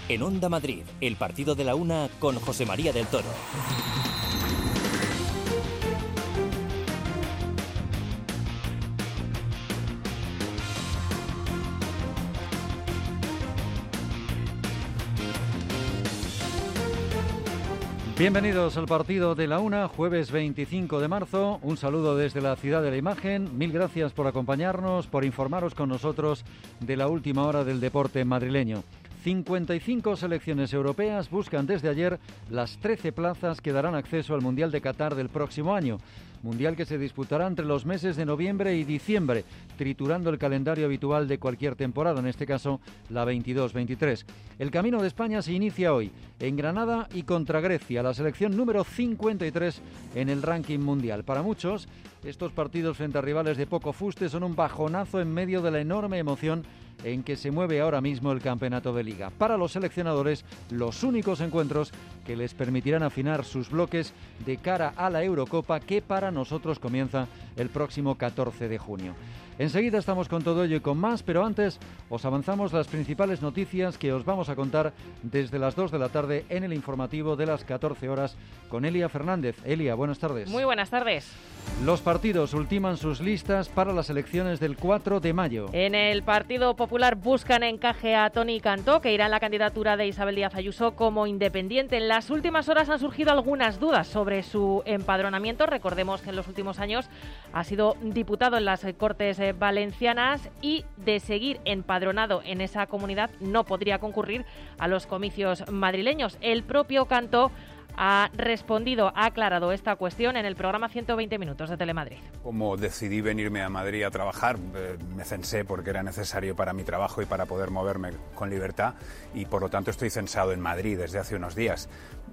En Onda Madrid, el partido de la una con José María del Toro. Bienvenidos al partido de la una, jueves 25 de marzo. Un saludo desde la Ciudad de la Imagen. Mil gracias por acompañarnos, por informaros con nosotros de la última hora del deporte madrileño. 55 selecciones europeas buscan desde ayer las 13 plazas que darán acceso al Mundial de Qatar del próximo año. Mundial que se disputará entre los meses de noviembre y diciembre, triturando el calendario habitual de cualquier temporada, en este caso la 22-23. El camino de España se inicia hoy en Granada y contra Grecia, la selección número 53 en el ranking mundial. Para muchos, estos partidos frente a rivales de poco fuste son un bajonazo en medio de la enorme emoción en que se mueve ahora mismo el campeonato de Liga. Para los seleccionadores, los únicos encuentros que les permitirán afinar sus bloques de cara a la Eurocopa, que para nosotros comienza el próximo 14 de junio. Enseguida estamos con todo ello y con más, pero antes os avanzamos las principales noticias que os vamos a contar desde las 2 de la tarde en el informativo de las 14 horas con Elia Fernández. Elia, buenas tardes. Muy buenas tardes. Los partidos ultiman sus listas para las elecciones del 4 de mayo. En el Partido Popular buscan encaje a Toni Cantó, que irá en la candidatura de Isabel Díaz Ayuso como independiente. En las últimas horas han surgido algunas dudas sobre su empadronamiento. Recordemos que en los últimos años ha sido diputado en las Cortes Valencianas y, de seguir empadronado en esa comunidad, no podría concurrir a los comicios madrileños. El propio Cantó ha respondido, ha aclarado esta cuestión en el programa 120 Minutos de Telemadrid. Como decidí venirme a Madrid a trabajar, me censé porque era necesario para mi trabajo y para poder moverme con libertad, y por lo tanto estoy censado en Madrid desde hace unos días.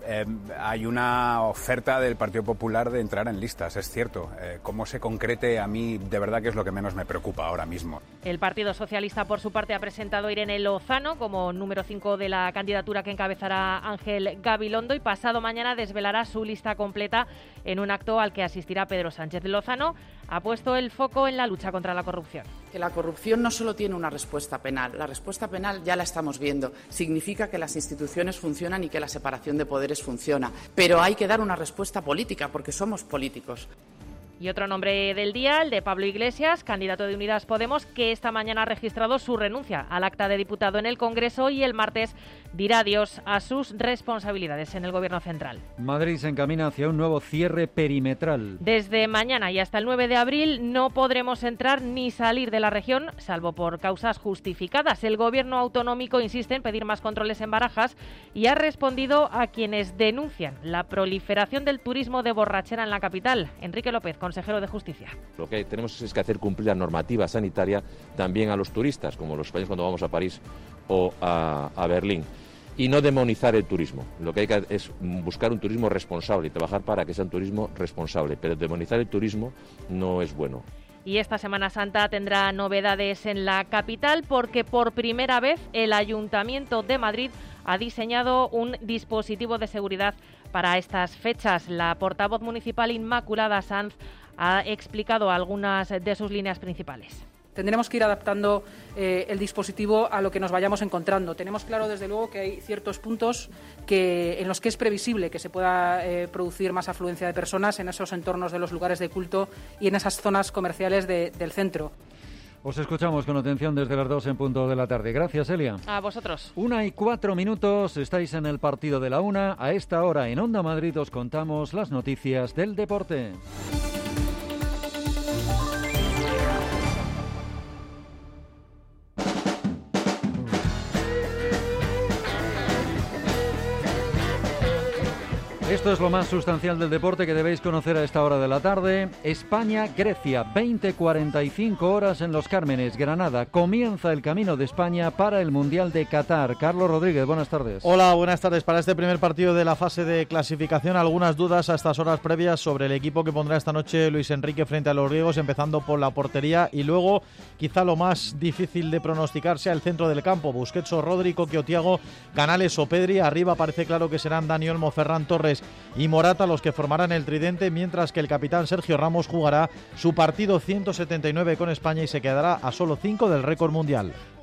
Hay una oferta del Partido Popular de entrar en listas, es cierto. Cómo se concrete, a mí de verdad que es lo que menos me preocupa ahora mismo. El Partido Socialista, por su parte, ha presentado a Irene Lozano como número 5 de la candidatura que encabezará Ángel Gabilondo, y pasado mañana desvelará su lista completa en un acto al que asistirá Pedro Sánchez. Lozano ha puesto el foco en la lucha contra la corrupción. Que la corrupción no solo tiene una respuesta penal, la respuesta penal ya la estamos viendo. Significa que las instituciones funcionan y que la separación de poderes funciona. Pero hay que dar una respuesta política, porque somos políticos. Y otro nombre del día, el de Pablo Iglesias, candidato de Unidas Podemos, que esta mañana ha registrado su renuncia al acta de diputado en el Congreso y el martes dirá adiós a sus responsabilidades en el Gobierno central. Madrid se encamina hacia un nuevo cierre perimetral. Desde mañana y hasta el 9 de abril no podremos entrar ni salir de la región, salvo por causas justificadas. El Gobierno autonómico insiste en pedir más controles en Barajas y ha respondido a quienes denuncian la proliferación del turismo de borrachera en la capital. Enrique López, consejero de Justicia. Lo que tenemos es que hacer cumplir la normativa sanitaria también a los turistas, como los españoles cuando vamos a París o a Berlín. Y no demonizar el turismo. Lo que hay que es buscar un turismo responsable y trabajar para que sea un turismo responsable. Pero demonizar el turismo no es bueno. Y esta Semana Santa tendrá novedades en la capital, porque por primera vez el Ayuntamiento de Madrid ha diseñado un dispositivo de seguridad para estas fechas. La portavoz municipal Inmaculada Sanz ha explicado algunas de sus líneas principales. Tendremos que ir adaptando el dispositivo a lo que nos vayamos encontrando. Tenemos claro, desde luego, que hay ciertos puntos en los que es previsible que se pueda producir más afluencia de personas en esos entornos de los lugares de culto y en esas zonas comerciales del centro. Os escuchamos con atención desde las 2 en punto de la tarde. Gracias, Elia. A vosotros. 1:04, estáis en el partido de la una. A esta hora en Onda Madrid os contamos las noticias del deporte. Esto es lo más sustancial del deporte que debéis conocer a esta hora de la tarde. España-Grecia, 20:45 horas en Los Cármenes, Granada. Comienza el camino de España para el Mundial de Qatar. Carlos Rodríguez, buenas tardes. Hola, buenas tardes. Para este primer partido de la fase de clasificación, algunas dudas a estas horas previas sobre el equipo que pondrá esta noche Luis Enrique frente a los griegos, empezando por la portería y luego quizá lo más difícil de pronosticar sea el centro del campo. Busquets o Rodri, Coque o Thiago, Canales o Pedri. Arriba parece claro que serán Dani Olmo, Ferran Torres y Morata los que formarán el tridente, mientras que el capitán Sergio Ramos jugará su partido 179 con España y se quedará a solo 5 del récord mundial.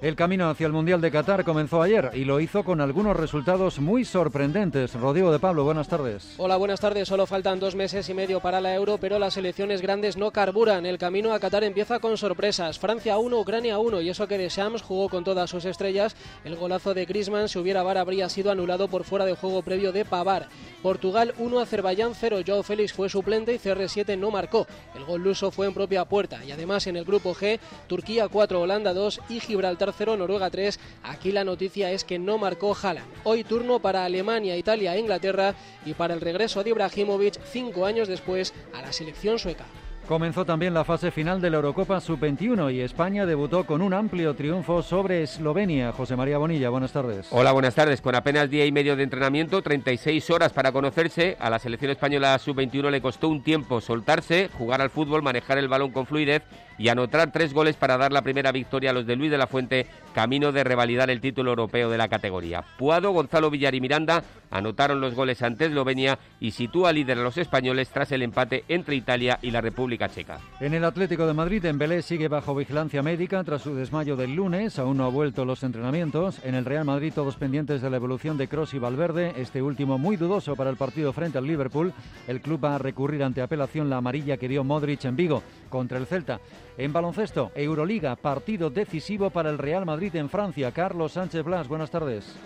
El camino hacia el Mundial de Qatar comenzó ayer y lo hizo con algunos resultados muy sorprendentes. Rodrigo de Pablo, buenas tardes. Hola, buenas tardes. Solo faltan 2 meses y medio para la Euro, pero las selecciones grandes no carburan. El camino a Qatar empieza con sorpresas. Francia 1, Ucrania 1, y eso que Deschamps jugó con todas sus estrellas. El golazo de Griezmann, si hubiera VAR, habría sido anulado por fuera de juego previo de Pavard. Portugal 1, Azerbaiyán 0. Joao Félix fue suplente y CR7 no marcó. El gol luso fue en propia puerta. Y además en el grupo G, Turquía 4, Holanda 2 y Gibraltar 0, Noruega 3. Aquí la noticia es que no marcó Haaland. Hoy turno para Alemania, Italia e Inglaterra y para el regreso de Ibrahimovic 5 años después a la selección sueca. Comenzó también la fase final de la Eurocopa Sub-21 y España debutó con un amplio triunfo sobre Eslovenia. José María Bonilla, buenas tardes. Hola, buenas tardes. Con apenas día y medio de entrenamiento, 36 horas para conocerse, a la selección española Sub-21 le costó un tiempo soltarse, jugar al fútbol, manejar el balón con fluidez y anotar 3 goles para dar la primera victoria a los de Luis de la Fuente, camino de revalidar el título europeo de la categoría. Puado, Gonzalo Villar y Miranda anotaron los goles ante Eslovenia y sitúa líder a los españoles tras el empate entre Italia y la República Checa. En el Atlético de Madrid, Dembélé sigue bajo vigilancia médica tras su desmayo del lunes. Aún no ha vuelto los entrenamientos. En el Real Madrid, todos pendientes de la evolución de Kroos y Valverde. Este último muy dudoso para el partido frente al Liverpool. El club va a recurrir ante apelación la amarilla que dio Modric en Vigo contra el Celta. En baloncesto, Euroliga, partido decisivo para el Real Madrid en Francia. Carlos Sánchez Blas, buenas tardes.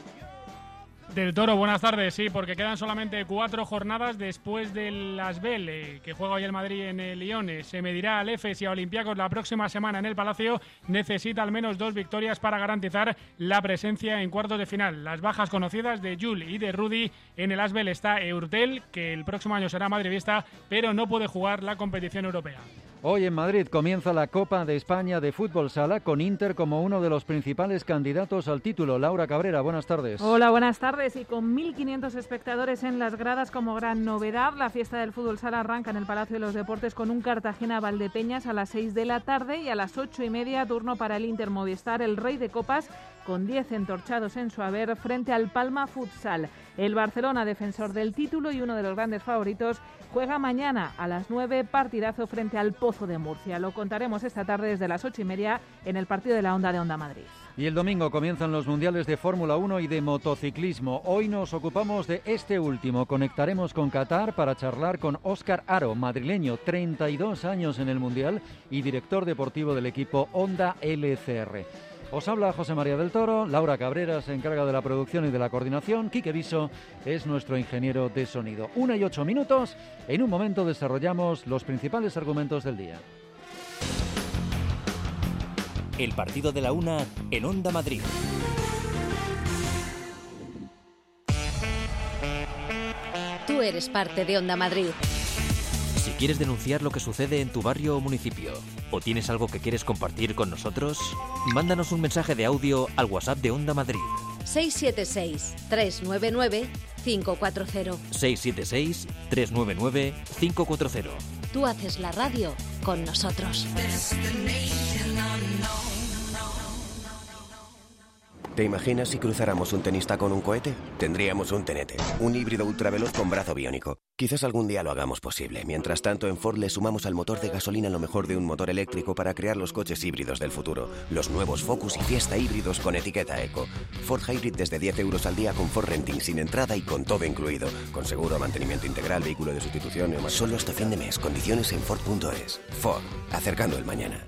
Del Toro, buenas tardes, sí, porque quedan solamente 4 jornadas después del Asbel, que juega hoy el Madrid en el Lyon. Se medirá al Efes y a Olympiacos la próxima semana en el Palacio. Necesita al menos 2 victorias para garantizar la presencia en cuartos de final. Las bajas conocidas de Jul y de Rudy. En el Asbel está Eurtel, que el próximo año será madridista, pero no puede jugar la competición europea. Hoy en Madrid comienza la Copa de España de Fútbol Sala con Inter como uno de los principales candidatos al título. Laura Cabrera, buenas tardes. Hola, buenas tardes. Y con 1.500 espectadores en las gradas como gran novedad, la fiesta del Fútbol Sala arranca en el Palacio de los Deportes con un Cartagena-Valdepeñas a las 6 de la tarde y a las 8:30 turno para el Inter Movistar, el rey de copas, con 10 entorchados en su haber frente al Palma Futsal. El Barcelona, defensor del título y uno de los grandes favoritos, juega mañana a las 9, partidazo frente al Pozo de Murcia. Lo contaremos esta tarde desde las 8:30 en el partido de la Onda de Onda Madrid. Y el domingo comienzan los mundiales de Fórmula 1 y de motociclismo. Hoy nos ocupamos de este último. Conectaremos con Qatar para charlar con Óscar Aro, madrileño, 32 años en el mundial y director deportivo del equipo Honda LCR. Os habla José María del Toro, Laura Cabrera se encarga de la producción y de la coordinación, Quique Viso es nuestro ingeniero de sonido. 1:08. En un momento desarrollamos los principales argumentos del día. El partido de la una en Onda Madrid. Tú eres parte de Onda Madrid. Si quieres denunciar lo que sucede en tu barrio o municipio, o tienes algo que quieres compartir con nosotros, mándanos un mensaje de audio al WhatsApp de Onda Madrid. 676-399-540. 676-399-540. Tú haces la radio con nosotros. ¿Te imaginas si cruzáramos un tenista con un cohete? Tendríamos un tenete, un híbrido ultraveloz con brazo biónico. Quizás algún día lo hagamos posible. Mientras tanto, en Ford le sumamos al motor de gasolina lo mejor de un motor eléctrico para crear los coches híbridos del futuro. Los nuevos Focus y Fiesta híbridos con etiqueta Eco. Ford Hybrid desde 10 euros al día con Ford Renting sin entrada y con todo incluido. Con seguro, mantenimiento integral, vehículo de sustitución... Solo hasta fin de mes. Condiciones en Ford.es. Ford. Acercando el mañana.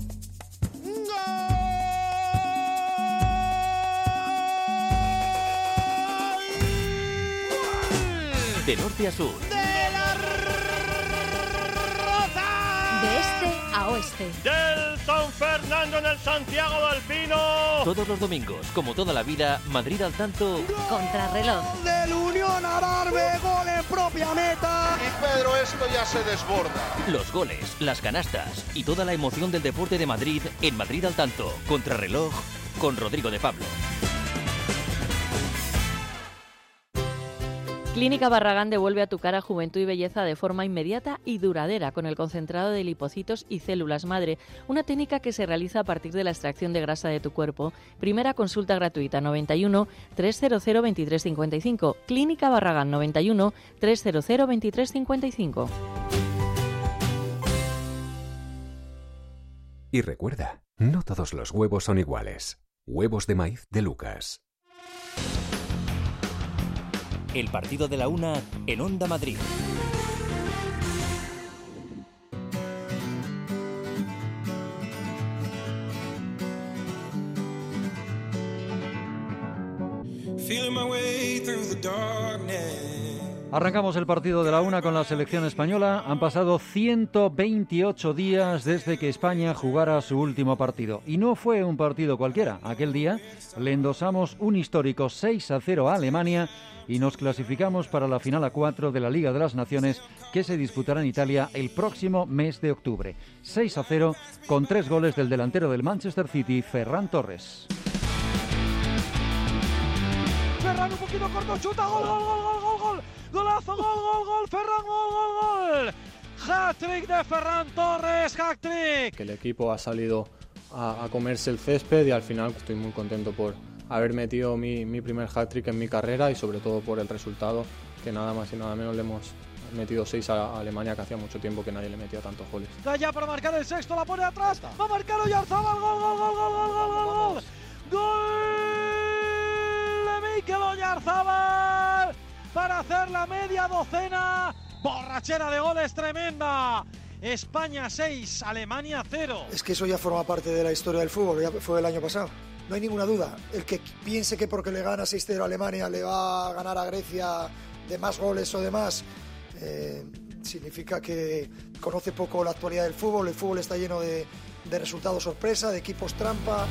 De norte a sur. De la Roza. De este a oeste. Del San Fernando en el Santiago del Pino. Todos los domingos, como toda la vida, Madrid al tanto. Contrarreloj. Del Unión a Barbe, gol en propia meta. Y Pedro, esto ya se desborda. Los goles, las canastas y toda la emoción del deporte de Madrid en Madrid al tanto. Contrarreloj con Rodrigo de Pablo. Clínica Barragán devuelve a tu cara juventud y belleza de forma inmediata y duradera con el concentrado de lipocitos y células madre, una técnica que se realiza a partir de la extracción de grasa de tu cuerpo. Primera consulta gratuita 91 300 2355. Clínica Barragán 91 300 2355. Y recuerda, no todos los huevos son iguales. Huevos de maíz de Lucas. El partido de la una en Onda Madrid. Arrancamos el partido de la una con la selección española. Han pasado 128 días desde que España jugara su último partido. Y no fue un partido cualquiera. Aquel día le endosamos un histórico 6-0 a Alemania y nos clasificamos para la final a 4 de la Liga de las Naciones, que se disputará en Italia el próximo mes de octubre. 6-0 con 3 goles del delantero del Manchester City, Ferran Torres. Ferran un poquito corto, chuta, gol, gol, gol, gol, gol, gol. Golazo, gol, gol, gol, Ferran, gol, gol, gol. Hat-trick de Ferran Torres, hat-trick. El equipo ha salido a comerse el césped y al final estoy muy contento por haber metido mi primer hat-trick en mi carrera y sobre todo por el resultado, que nada más y nada menos le hemos metido 6 a Alemania, que hacía mucho tiempo que nadie le metía tantos goles. Da ya para marcar el sexto, la pone atrás, va a marcar Oyarzabal, gol, gol, gol, gol, gol, gol, gol, gol. Gol de Mikel Oyarzabal para hacer la media docena. Borrachera de goles tremenda. España 6, Alemania 0. Es que eso ya forma parte de la historia del fútbol, ya fue el año pasado. No hay ninguna duda. El que piense que porque le gana 6-0 a Alemania le va a ganar a Grecia de más goles o de más, significa que conoce poco la actualidad del fútbol. El fútbol está lleno de resultados sorpresa, de equipos trampa.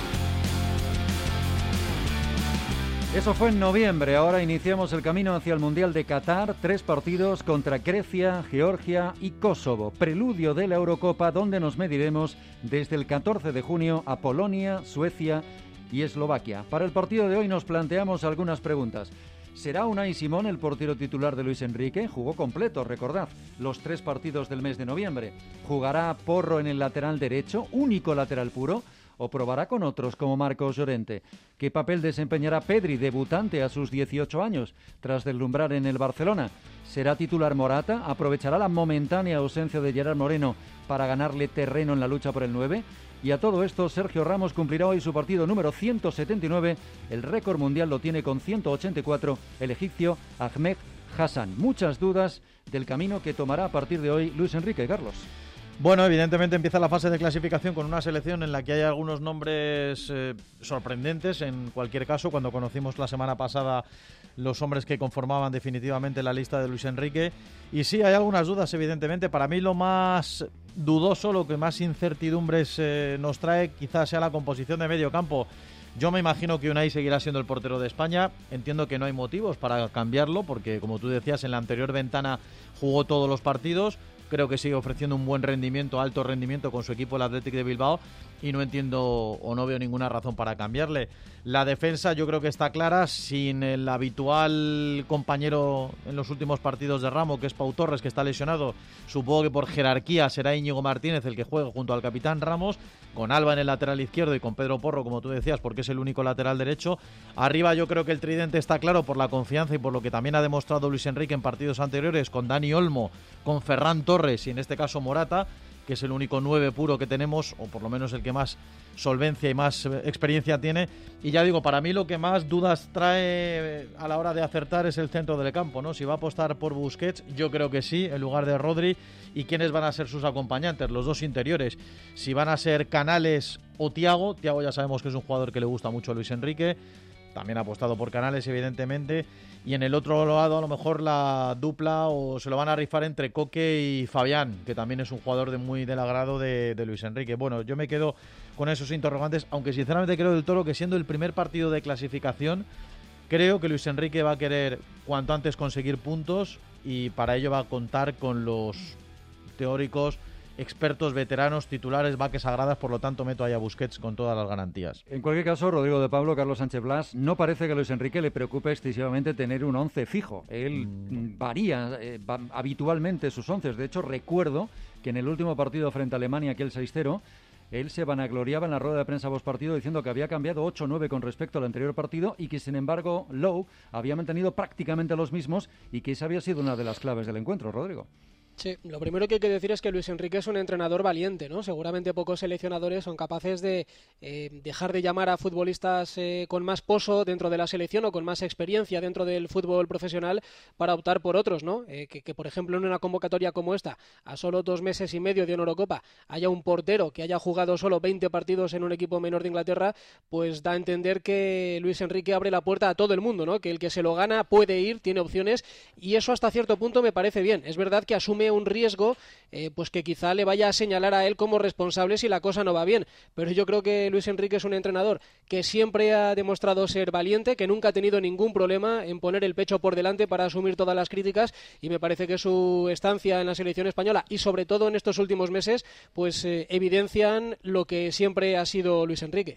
Eso fue en noviembre. Ahora iniciamos el camino hacia el Mundial de Qatar. 3 partidos contra Grecia, Georgia y Kosovo. Preludio de la Eurocopa, donde nos mediremos desde el 14 de junio a Polonia, Suecia y Eslovaquia. Para el partido de hoy nos planteamos algunas preguntas. ¿Será Unai Simón el portero titular de Luis Enrique? Jugó completo, recordad, los 3 partidos del mes de noviembre. ¿Jugará Porro en el lateral derecho, único lateral puro? ¿O probará con otros como Marcos Llorente? ¿Qué papel desempeñará Pedri, debutante a sus 18 años, tras deslumbrar en el Barcelona? ¿Será titular Morata? ¿Aprovechará la momentánea ausencia de Gerard Moreno para ganarle terreno en la lucha por el 9? Y a todo esto, Sergio Ramos cumplirá hoy su partido número 179. El récord mundial lo tiene con 184 el egipcio Ahmed Hassan. Muchas dudas del camino que tomará a partir de hoy Luis Enrique. Carlos. Bueno, evidentemente empieza la fase de clasificación con una selección en la que hay algunos nombres sorprendentes. En cualquier caso, cuando conocimos la semana pasada los hombres que conformaban definitivamente la lista de Luis Enrique. Y sí, hay algunas dudas, evidentemente. Para mí lo más dudoso, lo que más incertidumbres nos trae, quizás sea la composición de medio campo. Yo me imagino que Unai seguirá siendo el portero de España. Entiendo que no hay motivos para cambiarlo, porque como tú decías, en la anterior ventana jugó todos los partidos. Creo que sigue ofreciendo un buen rendimiento, alto rendimiento con su equipo, el Athletic de Bilbao, y no entiendo o no veo ninguna razón para cambiarle. La defensa yo creo que está clara, sin el habitual compañero en los últimos partidos de Ramos, que es Pau Torres, que está lesionado. Supongo que por jerarquía será Íñigo Martínez el que juegue junto al capitán Ramos, con Alba en el lateral izquierdo y con Pedro Porro, como tú decías, porque es el único lateral derecho. Arriba yo creo que el tridente está claro por la confianza y por lo que también ha demostrado Luis Enrique en partidos anteriores, con Dani Olmo, con Ferran Torres y en este caso Morata, que es el único 9 puro que tenemos, o por lo menos el que más solvencia y más experiencia tiene. Y ya digo, para mí lo que más dudas trae a la hora de acertar es el centro del campo, ¿no? Si va a apostar por Busquets, yo creo que sí, en lugar de Rodri. ¿Y quiénes van a ser sus acompañantes? Los dos interiores. Si van a ser Canales o Thiago. Thiago ya sabemos que es un jugador que le gusta mucho a Luis Enrique. También ha apostado por Canales, evidentemente. Y en el otro lado, a lo mejor la dupla o se lo van a rifar entre Coque y Fabián, que también es un jugador muy del agrado de Luis Enrique. Bueno, yo me quedo con esos interrogantes, aunque sinceramente creo del Toro que siendo el primer partido de clasificación, creo que Luis Enrique va a querer cuanto antes conseguir puntos y para ello va a contar con los teóricos expertos, veteranos, titulares, vaques sagradas, por lo tanto meto ahí a Busquets con todas las garantías. En cualquier caso, Rodrigo de Pablo, Carlos Sánchez Blas, no parece que a Luis Enrique le preocupe excesivamente tener un 11 fijo. Él varía habitualmente sus 11. De hecho, recuerdo que en el último partido frente a Alemania, aquel 6-0, él se vanagloriaba en la rueda de prensa postpartido diciendo que había cambiado 8-9 con respecto al anterior partido y que, sin embargo, Lowe había mantenido prácticamente los mismos y que esa había sido una de las claves del encuentro, Rodrigo. Sí, lo primero que hay que decir es que Luis Enrique es un entrenador valiente, ¿no? Seguramente pocos seleccionadores son capaces de dejar de llamar a futbolistas con más pozo dentro de la selección o con más experiencia dentro del fútbol profesional para optar por otros, ¿no? Que por ejemplo, en una convocatoria como esta, a solo 2 meses y medio de una Eurocopa, haya un portero que haya jugado solo 20 partidos en un equipo menor de Inglaterra, pues da a entender que Luis Enrique abre la puerta a todo el mundo, ¿no? Que el que se lo gana puede ir, tiene opciones, y eso hasta cierto punto me parece bien. Es verdad que asume un riesgo pues que quizá le vaya a señalar a él como responsable si la cosa no va bien, pero yo creo que Luis Enrique es un entrenador que siempre ha demostrado ser valiente, que nunca ha tenido ningún problema en poner el pecho por delante para asumir todas las críticas, y me parece que su estancia en la selección española y sobre todo en estos últimos meses pues evidencian lo que siempre ha sido Luis Enrique.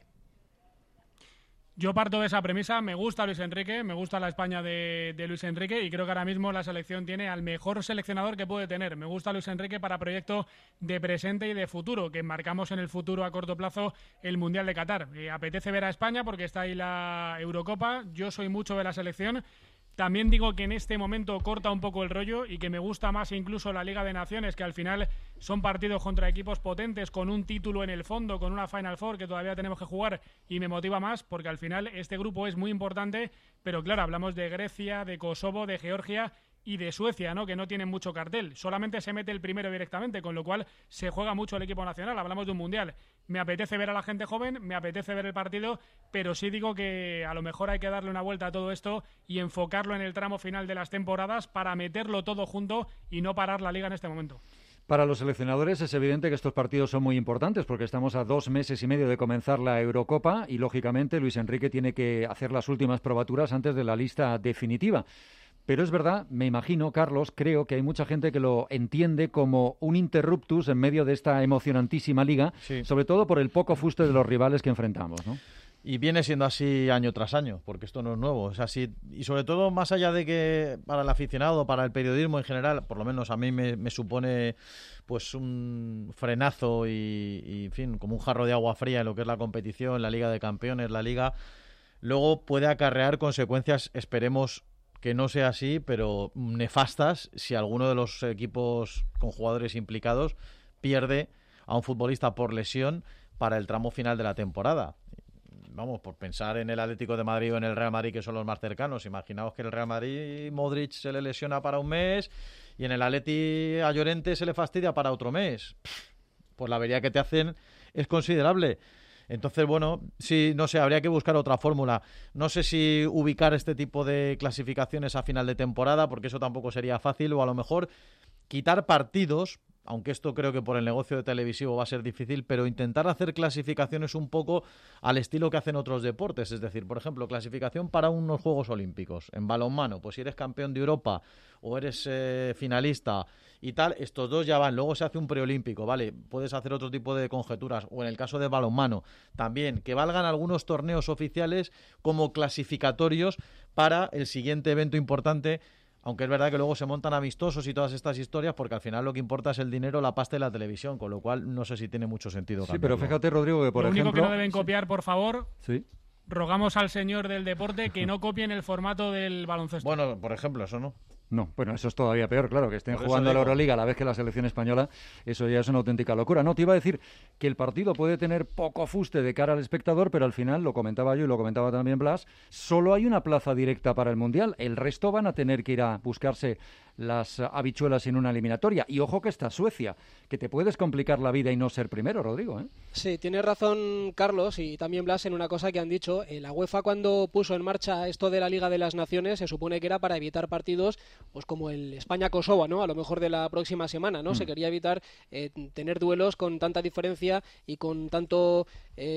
Yo parto de esa premisa, me gusta Luis Enrique, me gusta la España de Luis Enrique y creo que ahora mismo la selección tiene al mejor seleccionador que puede tener. Me gusta Luis Enrique para proyecto de presente y de futuro, que marcamos en el futuro a corto plazo el Mundial de Qatar. Apetece ver a España porque está ahí la Eurocopa, yo soy mucho de la selección. También digo que en este momento corta un poco el rollo y que me gusta más incluso la Liga de Naciones, que al final son partidos contra equipos potentes, con un título en el fondo, con una Final Four que todavía tenemos que jugar, y me motiva más porque al final este grupo es muy importante, pero claro, hablamos de Grecia, de Kosovo, de Georgia y de Suecia, ¿no? Que no tienen mucho cartel. Solamente se mete el primero directamente, con lo cual se juega mucho el equipo nacional. Hablamos de un mundial. Me apetece ver a la gente joven, me apetece ver el partido, pero sí digo que a lo mejor hay que darle una vuelta a todo esto y enfocarlo en el tramo final de las temporadas para meterlo todo junto y no parar la liga en este momento. Para los seleccionadores es evidente que estos partidos son muy importantes porque estamos a 2 meses y medio de comenzar la Eurocopa y, lógicamente, Luis Enrique tiene que hacer las últimas probaturas antes de la lista definitiva. Pero es verdad, me imagino, Carlos, creo que hay mucha gente que lo entiende como un interruptus en medio de esta emocionantísima liga, sí, sobre todo por el poco fuste de los rivales que enfrentamos, ¿no? Y viene siendo así año tras año, porque esto no es nuevo. Es así, y sobre todo, más allá de que para el aficionado, para el periodismo en general, por lo menos a mí me supone pues un frenazo y, en fin, como un jarro de agua fría en lo que es la competición, la Liga de Campeones, la Liga. Luego puede acarrear consecuencias, esperemos que no sea así, pero nefastas si alguno de los equipos con jugadores implicados pierde a un futbolista por lesión para el tramo final de la temporada. Vamos, por pensar en el Atlético de Madrid o en el Real Madrid, que son los más cercanos. Imaginaos que en el Real Madrid Modric se le lesiona para un mes y en el Atleti a Llorente se le fastidia para otro mes. Pues la avería que te hacen es considerable. Entonces, bueno, sí, no sé, habría que buscar otra fórmula. No sé si ubicar este tipo de clasificaciones a final de temporada, porque eso tampoco sería fácil, o a lo mejor quitar partidos, aunque esto creo que por el negocio de televisivo va a ser difícil, pero intentar hacer clasificaciones un poco al estilo que hacen otros deportes. Es decir, por ejemplo, clasificación para unos Juegos Olímpicos. En balonmano, pues si eres campeón de Europa o eres finalista y tal, estos dos ya van. Luego se hace un preolímpico, ¿vale? Puedes hacer otro tipo de conjeturas. O en el caso de balonmano, también, que valgan algunos torneos oficiales como clasificatorios para el siguiente evento importante. Aunque es verdad que luego se montan amistosos y todas estas historias, porque al final lo que importa es el dinero, la pasta y la televisión, con lo cual no sé si tiene mucho sentido cambiarlo. Sí, pero fíjate, Rodrigo, que por ejemplo... Lo único que no deben copiar, por favor, sí, rogamos al señor del deporte que no copien el formato del baloncesto. Bueno, por ejemplo, eso no. No, bueno, eso es todavía peor, claro, que estén Por jugando a la digo. Euroliga a la vez que la selección española, eso ya es una auténtica locura. No, te iba a decir que el partido puede tener poco fuste de cara al espectador, pero al final, lo comentaba yo y lo comentaba también Blas, solo hay una plaza directa para el Mundial, el resto van a tener que ir a buscarse las habichuelas en una eliminatoria. Y ojo que está Suecia, que te puedes complicar la vida y no ser primero, Rodrigo, ¿eh? Sí, tiene razón Carlos y también Blas en una cosa que han dicho. La UEFA, cuando puso en marcha esto de la Liga de las Naciones, se supone que era para evitar partidos pues como el España-Kosovo, ¿no? A lo mejor de la próxima semana, ¿no? Se quería evitar tener duelos con tanta diferencia y con tanto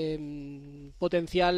potencial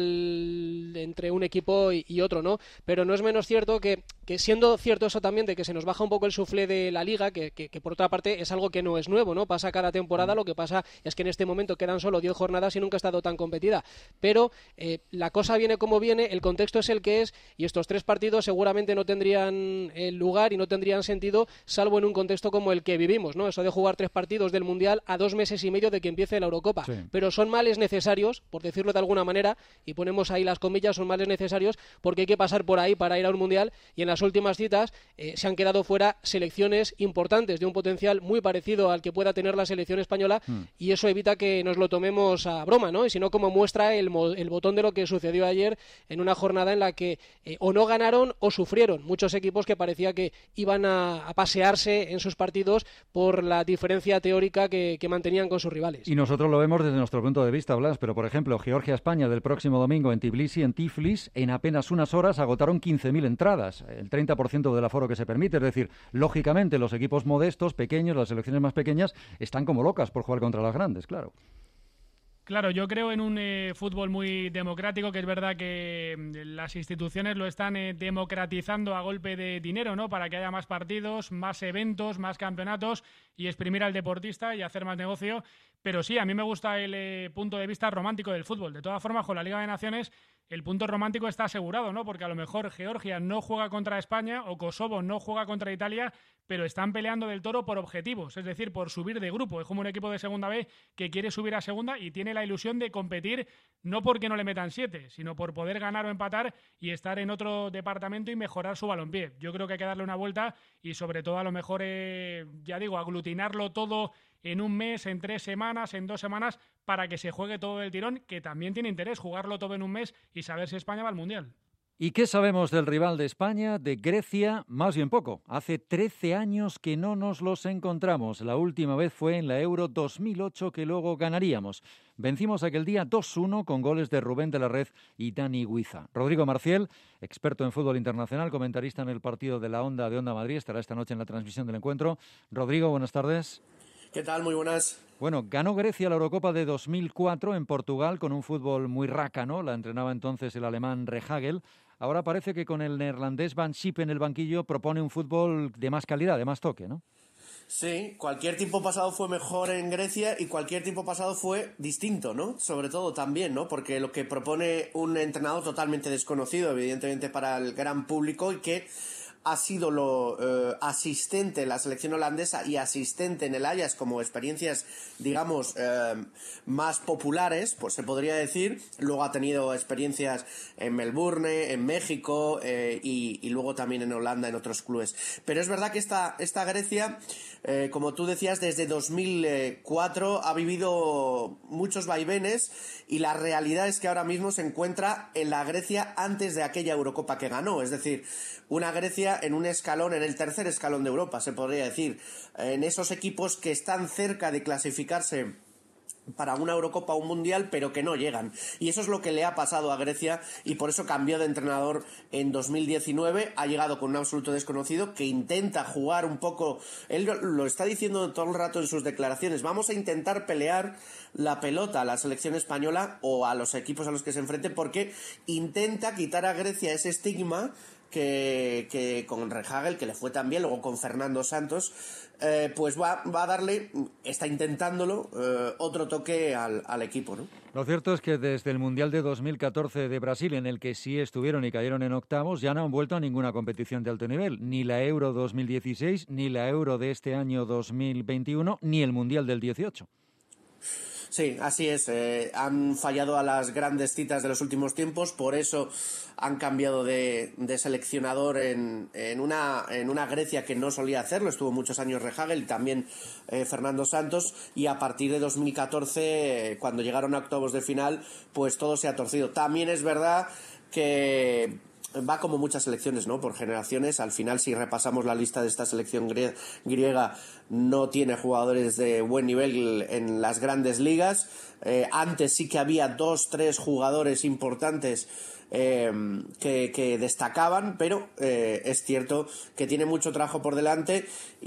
entre un equipo y otro, ¿no? Pero no es menos cierto que siendo cierto eso también de que se nos baja un poco el suflé de la Liga, que por otra parte es algo que no es nuevo, ¿no? Pasa cada temporada, lo que pasa es que en este momento quedan solo 10 jornadas y nunca ha estado tan competida. Pero la cosa viene como viene, el contexto es el que es y estos 3 partidos seguramente no tendrían lugar jugar y no tendrían sentido salvo en un contexto como el que vivimos, ¿no? Eso de jugar 3 partidos del Mundial a 2 meses y medio de que empiece la Eurocopa. Sí. Pero son males necesarios, por decirlo de alguna manera, y ponemos ahí las comillas, son males necesarios porque hay que pasar por ahí para ir a un Mundial, y en las últimas citas se han quedado fuera selecciones importantes de un potencial muy parecido al que pueda tener la selección española, y eso evita que nos lo tomemos a broma, ¿no? Y si no, como muestra el botón de lo que sucedió ayer en una jornada en la que o no ganaron o sufrieron muchos equipos que parecía que iban a pasearse en sus partidos por la diferencia teórica que mantenían con sus rivales. Y nosotros lo vemos desde nuestro punto de vista, Blas, pero por ejemplo, Georgia-España del próximo domingo en Tbilisi, en Tiflis, en apenas unas horas agotaron 15.000 entradas, el 30% del aforo que se permite, es decir, lógicamente los equipos modestos, pequeños, las selecciones más pequeñas, están como locas por jugar contra las grandes, claro. Claro, yo creo en un fútbol muy democrático, que es verdad que las instituciones lo están democratizando a golpe de dinero, ¿no? Para que haya más partidos, más eventos, más campeonatos y exprimir al deportista y hacer más negocio. Pero sí, a mí me gusta el punto de vista romántico del fútbol. De todas formas, con la Liga de Naciones el punto romántico está asegurado, ¿no? Porque a lo mejor Georgia no juega contra España o Kosovo no juega contra Italia, pero están peleando del Toro por objetivos, es decir, por subir de grupo. Es como un equipo de segunda B que quiere subir a segunda y tiene la ilusión de competir, no porque no le metan 7, sino por poder ganar o empatar y estar en otro departamento y mejorar su balompié. Yo creo que hay que darle una vuelta y sobre todo a lo mejor, ya digo, aglutinarlo todo en un mes, en 3 semanas, en 2 semanas, para que se juegue todo del tirón, que también tiene interés jugarlo todo en un mes y saber si España va al Mundial. ¿Y qué sabemos del rival de España, de Grecia? Más bien poco. Hace 13 años que no nos los encontramos. La última vez fue en la Euro 2008, que luego ganaríamos. Vencimos aquel día 2-1 con goles de Rubén de la Red y Dani Guiza. Rodrigo Marciel, experto en fútbol internacional, comentarista en el partido de la Onda de Onda Madrid, estará esta noche en la transmisión del encuentro. Rodrigo, buenas tardes. ¿Qué tal? Muy buenas. Bueno, ganó Grecia la Eurocopa de 2004 en Portugal con un fútbol muy rácano. La entrenaba entonces el alemán Rehagel. Ahora parece que con el neerlandés Van Schip en el banquillo propone un fútbol de más calidad, de más toque, ¿no? Sí, cualquier tiempo pasado fue mejor en Grecia y cualquier tiempo pasado fue distinto, ¿no? Sobre todo también, ¿no? Porque lo que propone un entrenador totalmente desconocido, evidentemente para el gran público, y que ha sido asistente en la selección holandesa y asistente en el Ajax como experiencias, digamos, más populares, pues se podría decir. Luego ha tenido experiencias en Melbourne, en México y luego también en Holanda, en otros clubes. Pero es verdad que esta Grecia, como tú decías, desde 2004 ha vivido muchos vaivenes y la realidad es que ahora mismo se encuentra en la Grecia antes de aquella Eurocopa que ganó, es decir, una Grecia en un escalón, en el tercer escalón de Europa, se podría decir, en esos equipos que están cerca de clasificarse para una Eurocopa o un Mundial, pero que no llegan. Y eso es lo que le ha pasado a Grecia y por eso cambió de entrenador en 2019. Ha llegado con un absoluto desconocido que intenta jugar un poco, él lo está diciendo todo el rato en sus declaraciones, vamos a intentar pelear la pelota a la selección española o a los equipos a los que se enfrente, porque intenta quitar a Grecia ese estigma que con Rehagel, que le fue tan bien, luego con Fernando Santos, pues va a darle, está intentándolo, otro toque al equipo, ¿no? Lo cierto es que desde el Mundial de 2014 de Brasil, en el que sí estuvieron y cayeron en octavos, ya no han vuelto a ninguna competición de alto nivel, ni la Euro 2016, ni la Euro de este año 2021, ni el Mundial del 18. Sí, así es. Han fallado a las grandes citas de los últimos tiempos, por eso han cambiado de seleccionador en una Grecia que no solía hacerlo. Estuvo muchos años Rehagel y también Fernando Santos, y a partir de 2014, cuando llegaron a octavos de final, pues todo se ha torcido. También es verdad que va como muchas selecciones, ¿no? Por generaciones. Al final, si repasamos la lista de esta selección griega, no tiene jugadores de buen nivel en las grandes ligas. Antes sí que había 2-3 jugadores importantes que destacaban, pero es cierto que tiene mucho trabajo por delante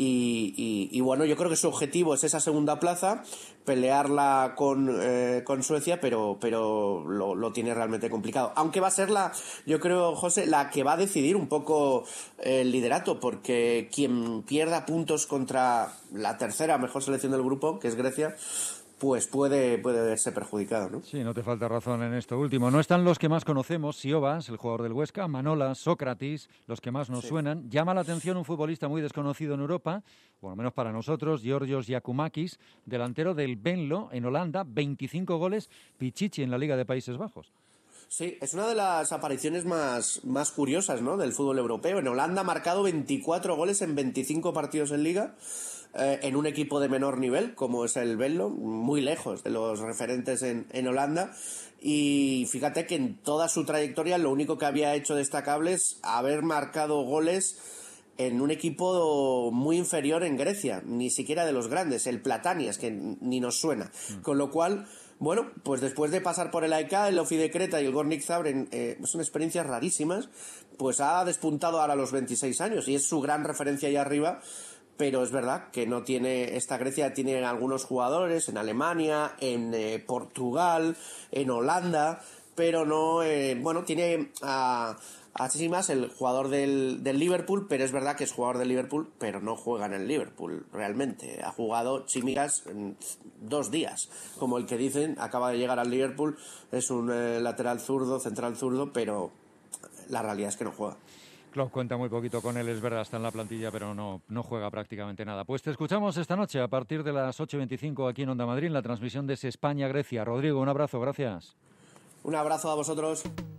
y bueno, yo creo que su objetivo es esa segunda plaza, pelearla con Suecia, pero lo tiene realmente complicado, aunque va a ser yo creo, José, la que va a decidir un poco el liderato, porque quien pierda puntos contra la tercera mejor selección del grupo, que es Grecia, pues puede verse perjudicado, ¿no? Sí, no te falta razón en esto último. No están los que más conocemos, Siobas, el jugador del Huesca, Manolas, Sócrates, los que más nos suenan. Llama la atención un futbolista muy desconocido en Europa, o al menos para nosotros, Georgios Giakoumakis, delantero del Venlo en Holanda, 25 goles, Pichichi en la Liga de Países Bajos. Sí, es una de las apariciones más curiosas, ¿no?, del fútbol europeo. En Holanda ha marcado 24 goles en 25 partidos en Liga, en un equipo de menor nivel, como es el Venlo, muy lejos de los referentes en Holanda. Y fíjate que en toda su trayectoria lo único que había hecho destacable es haber marcado goles en un equipo muy inferior en Grecia, ni siquiera de los grandes, el Platanias, que ni nos suena. Con lo cual, bueno, pues después de pasar por el AEK, el Ofi de Creta y el Gornik Zabrze, son experiencias rarísimas, pues ha despuntado ahora a los 26 años y es su gran referencia ahí arriba. Pero es verdad que no tiene, esta Grecia tiene algunos jugadores en Alemania, en Portugal, en Holanda, pero no, tiene a Tsitsipas, el jugador del Liverpool, pero es verdad que es jugador del Liverpool, pero no juega en el Liverpool realmente. Ha jugado Tsitsipas en 2 días, como el que dicen, acaba de llegar al Liverpool, es un lateral zurdo, central zurdo, pero la realidad es que no juega. Klopp cuenta muy poquito con él, es verdad, está en la plantilla, pero no juega prácticamente nada. Pues te escuchamos esta noche a partir de las 8:25 aquí en Onda Madrid, en la transmisión de España-Grecia. Rodrigo, un abrazo, gracias. Un abrazo a vosotros.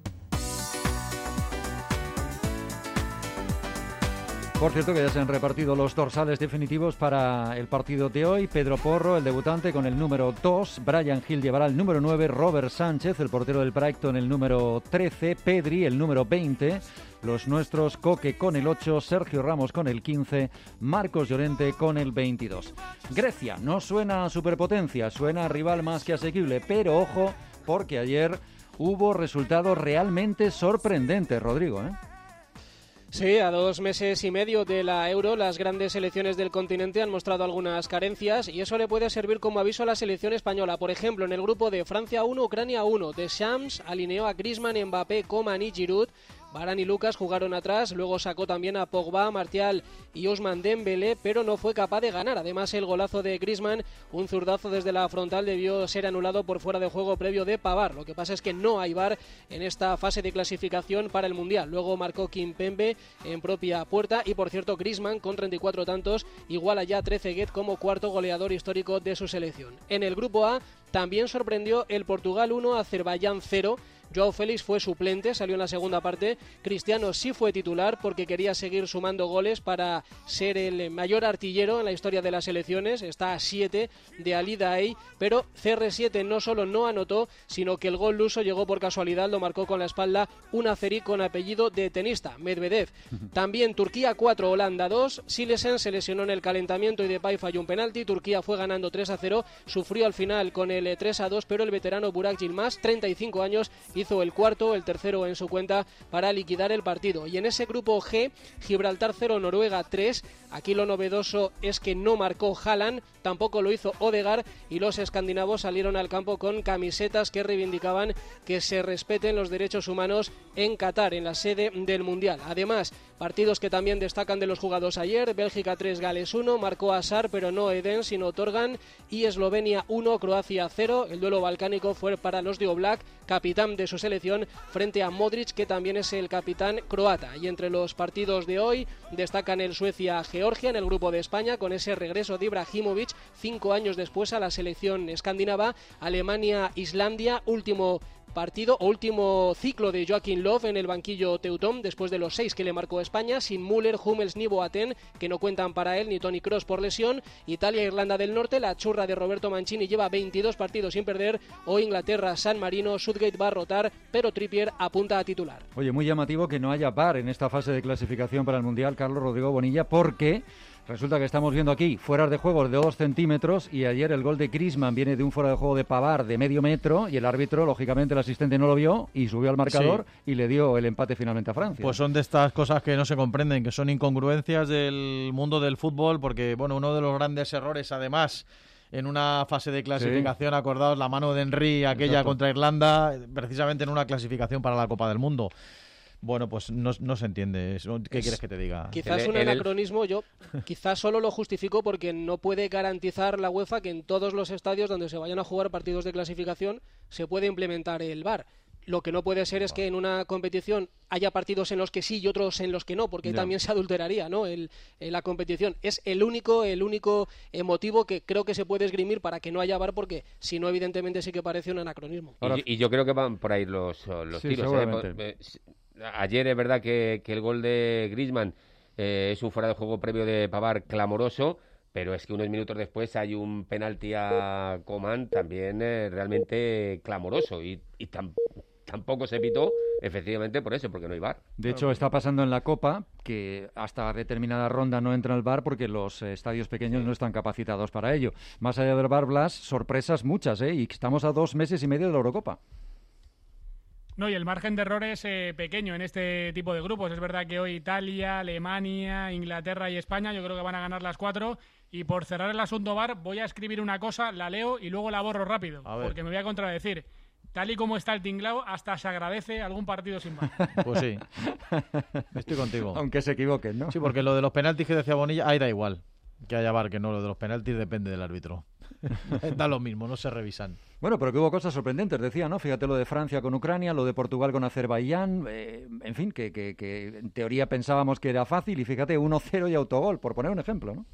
Por cierto, que ya se han repartido los dorsales definitivos para el partido de hoy. Pedro Porro, el debutante, con el número 2. Brian Hill llevará el número 9. Robert Sánchez, el portero del Brighton, el número 13. Pedri, el número 20. Los nuestros, Coque con el 8. Sergio Ramos con el 15. Marcos Llorente con el 22. Grecia no suena a superpotencia, suena a rival más que asequible. Pero ojo, porque ayer hubo resultados realmente sorprendentes, Rodrigo, ¿eh? Sí, a 2 meses y medio de la Euro, las grandes selecciones del continente han mostrado algunas carencias y eso le puede servir como aviso a la selección española. Por ejemplo, en el grupo de Francia 1, Ucrania 1, Deschamps alineó a Griezmann, Mbappé, Coman y Giroud. Varane y Lucas jugaron atrás, luego sacó también a Pogba, Martial y Ousmane Dembélé, pero no fue capaz de ganar. Además, el golazo de Griezmann, un zurdazo desde la frontal, debió ser anulado por fuera de juego previo de Pavard. Lo que pasa es que no hay VAR en esta fase de clasificación para el Mundial. Luego marcó Kimpembe en propia puerta y, por cierto, Griezmann con 34 tantos iguala ya a Trezeguet como cuarto goleador histórico de su selección. En el grupo A también sorprendió el Portugal 1, Azerbaiyán 0. Joao Félix fue suplente, salió en la segunda parte. Cristiano sí fue titular porque quería seguir sumando goles para ser el mayor artillero en la historia de las selecciones. Está a 7 de Ali Daei, pero CR7 no solo no anotó, sino que el gol luso llegó por casualidad, lo marcó con la espalda un azerí con apellido de tenista, Medvedev. También Turquía 4, Holanda 2. Silesen se lesionó en el calentamiento y Depay falló un penalti. Turquía fue ganando 3-0, sufrió al final con el 3-2, pero el veterano Burak Yilmaz, 35 años, hizo el cuarto, el tercero en su cuenta para liquidar el partido. Y en ese grupo G, Gibraltar 0, Noruega 3. Aquí lo novedoso es que no marcó Haaland, tampoco lo hizo Odegaard y los escandinavos salieron al campo con camisetas que reivindicaban que se respeten los derechos humanos en Qatar, en la sede del Mundial. Además, partidos que también destacan de los jugados ayer: Bélgica 3, Gales 1, marcó Asar pero no Eden sino Torgan, y Eslovenia 1, Croacia 0. El duelo balcánico fue para los de Oblak, capitán de su selección, frente a Modric, que también es el capitán croata. Y entre los partidos de hoy destacan el Suecia-Georgia en el grupo de España, con ese regreso de Ibrahimovic 5 años después a la selección escandinava. Alemania-Islandia, último partido o último ciclo de Joachim Löw en el banquillo teutón después de los 6 que le marcó España, sin Müller, Hummels ni Boateng, que no cuentan para él, ni Toni Kroos por lesión. Italia-Irlanda del Norte, la churra de Roberto Mancini lleva 22 partidos sin perder. O Inglaterra-San Marino, Southgate va a rotar, pero Trippier apunta a titular. Oye, muy llamativo que no haya VAR en esta fase de clasificación para el Mundial, Carlos Rodrigo Bonilla, porque resulta que estamos viendo aquí fueras de juego de 2 centímetros y ayer el gol de Griezmann viene de un fuera de juego de Pavard de medio metro y el árbitro, lógicamente el asistente no lo vio y subió al marcador y le dio el empate finalmente a Francia. Pues son de estas cosas que no se comprenden, que son incongruencias del mundo del fútbol, porque bueno, uno de los grandes errores además en una fase de clasificación, acordaos la mano de Henry aquella contra Irlanda, precisamente en una clasificación para la Copa del Mundo. bueno, pues no se entiende. ¿Qué quieres que te diga? Quizás un anacronismo, yo quizás solo lo justifico porque no puede garantizar la UEFA que en todos los estadios donde se vayan a jugar partidos de clasificación se puede implementar el VAR. Lo que no puede ser es que en una competición haya partidos en los que sí y otros en los que no, porque también se adulteraría, ¿no? La competición. Es el único motivo que creo que se puede esgrimir para que no haya VAR, porque si no, evidentemente sí que parece un anacronismo. Y yo creo que van por ahí los sí, tiros. Ayer es verdad que el gol de Griezmann es un fuera de juego previo de Pavard clamoroso, pero es que unos minutos después hay un penalti a Coman también realmente clamoroso y tampoco se pitó, efectivamente, por eso, porque no hay VAR. De hecho, está pasando en la Copa que hasta determinada ronda no entra el VAR porque los estadios pequeños no están capacitados para ello. Más allá del VAR, Blas, sorpresas muchas, y estamos a 2 meses y medio de la Eurocopa. No, y el margen de error es pequeño en este tipo de grupos. Es verdad que hoy Italia, Alemania, Inglaterra y España yo creo que van a ganar las 4. Y por cerrar el asunto VAR, voy a escribir una cosa, la leo y luego la borro rápido, porque me voy a contradecir. Tal y como está el tinglao, hasta se agradece algún partido sin VAR. Pues sí, estoy contigo. Aunque se equivoquen, ¿no? Sí, porque lo de los penaltis que decía Bonilla, ahí da igual que haya VAR, que no, lo de los penaltis depende del árbitro. Da lo mismo, no se revisan. Bueno, pero que hubo cosas sorprendentes, decía, ¿no? Fíjate lo de Francia con Ucrania, lo de Portugal con Azerbaiyán, en fin, que en teoría pensábamos que era fácil y fíjate, 1-0 y autogol, por poner un ejemplo, ¿no?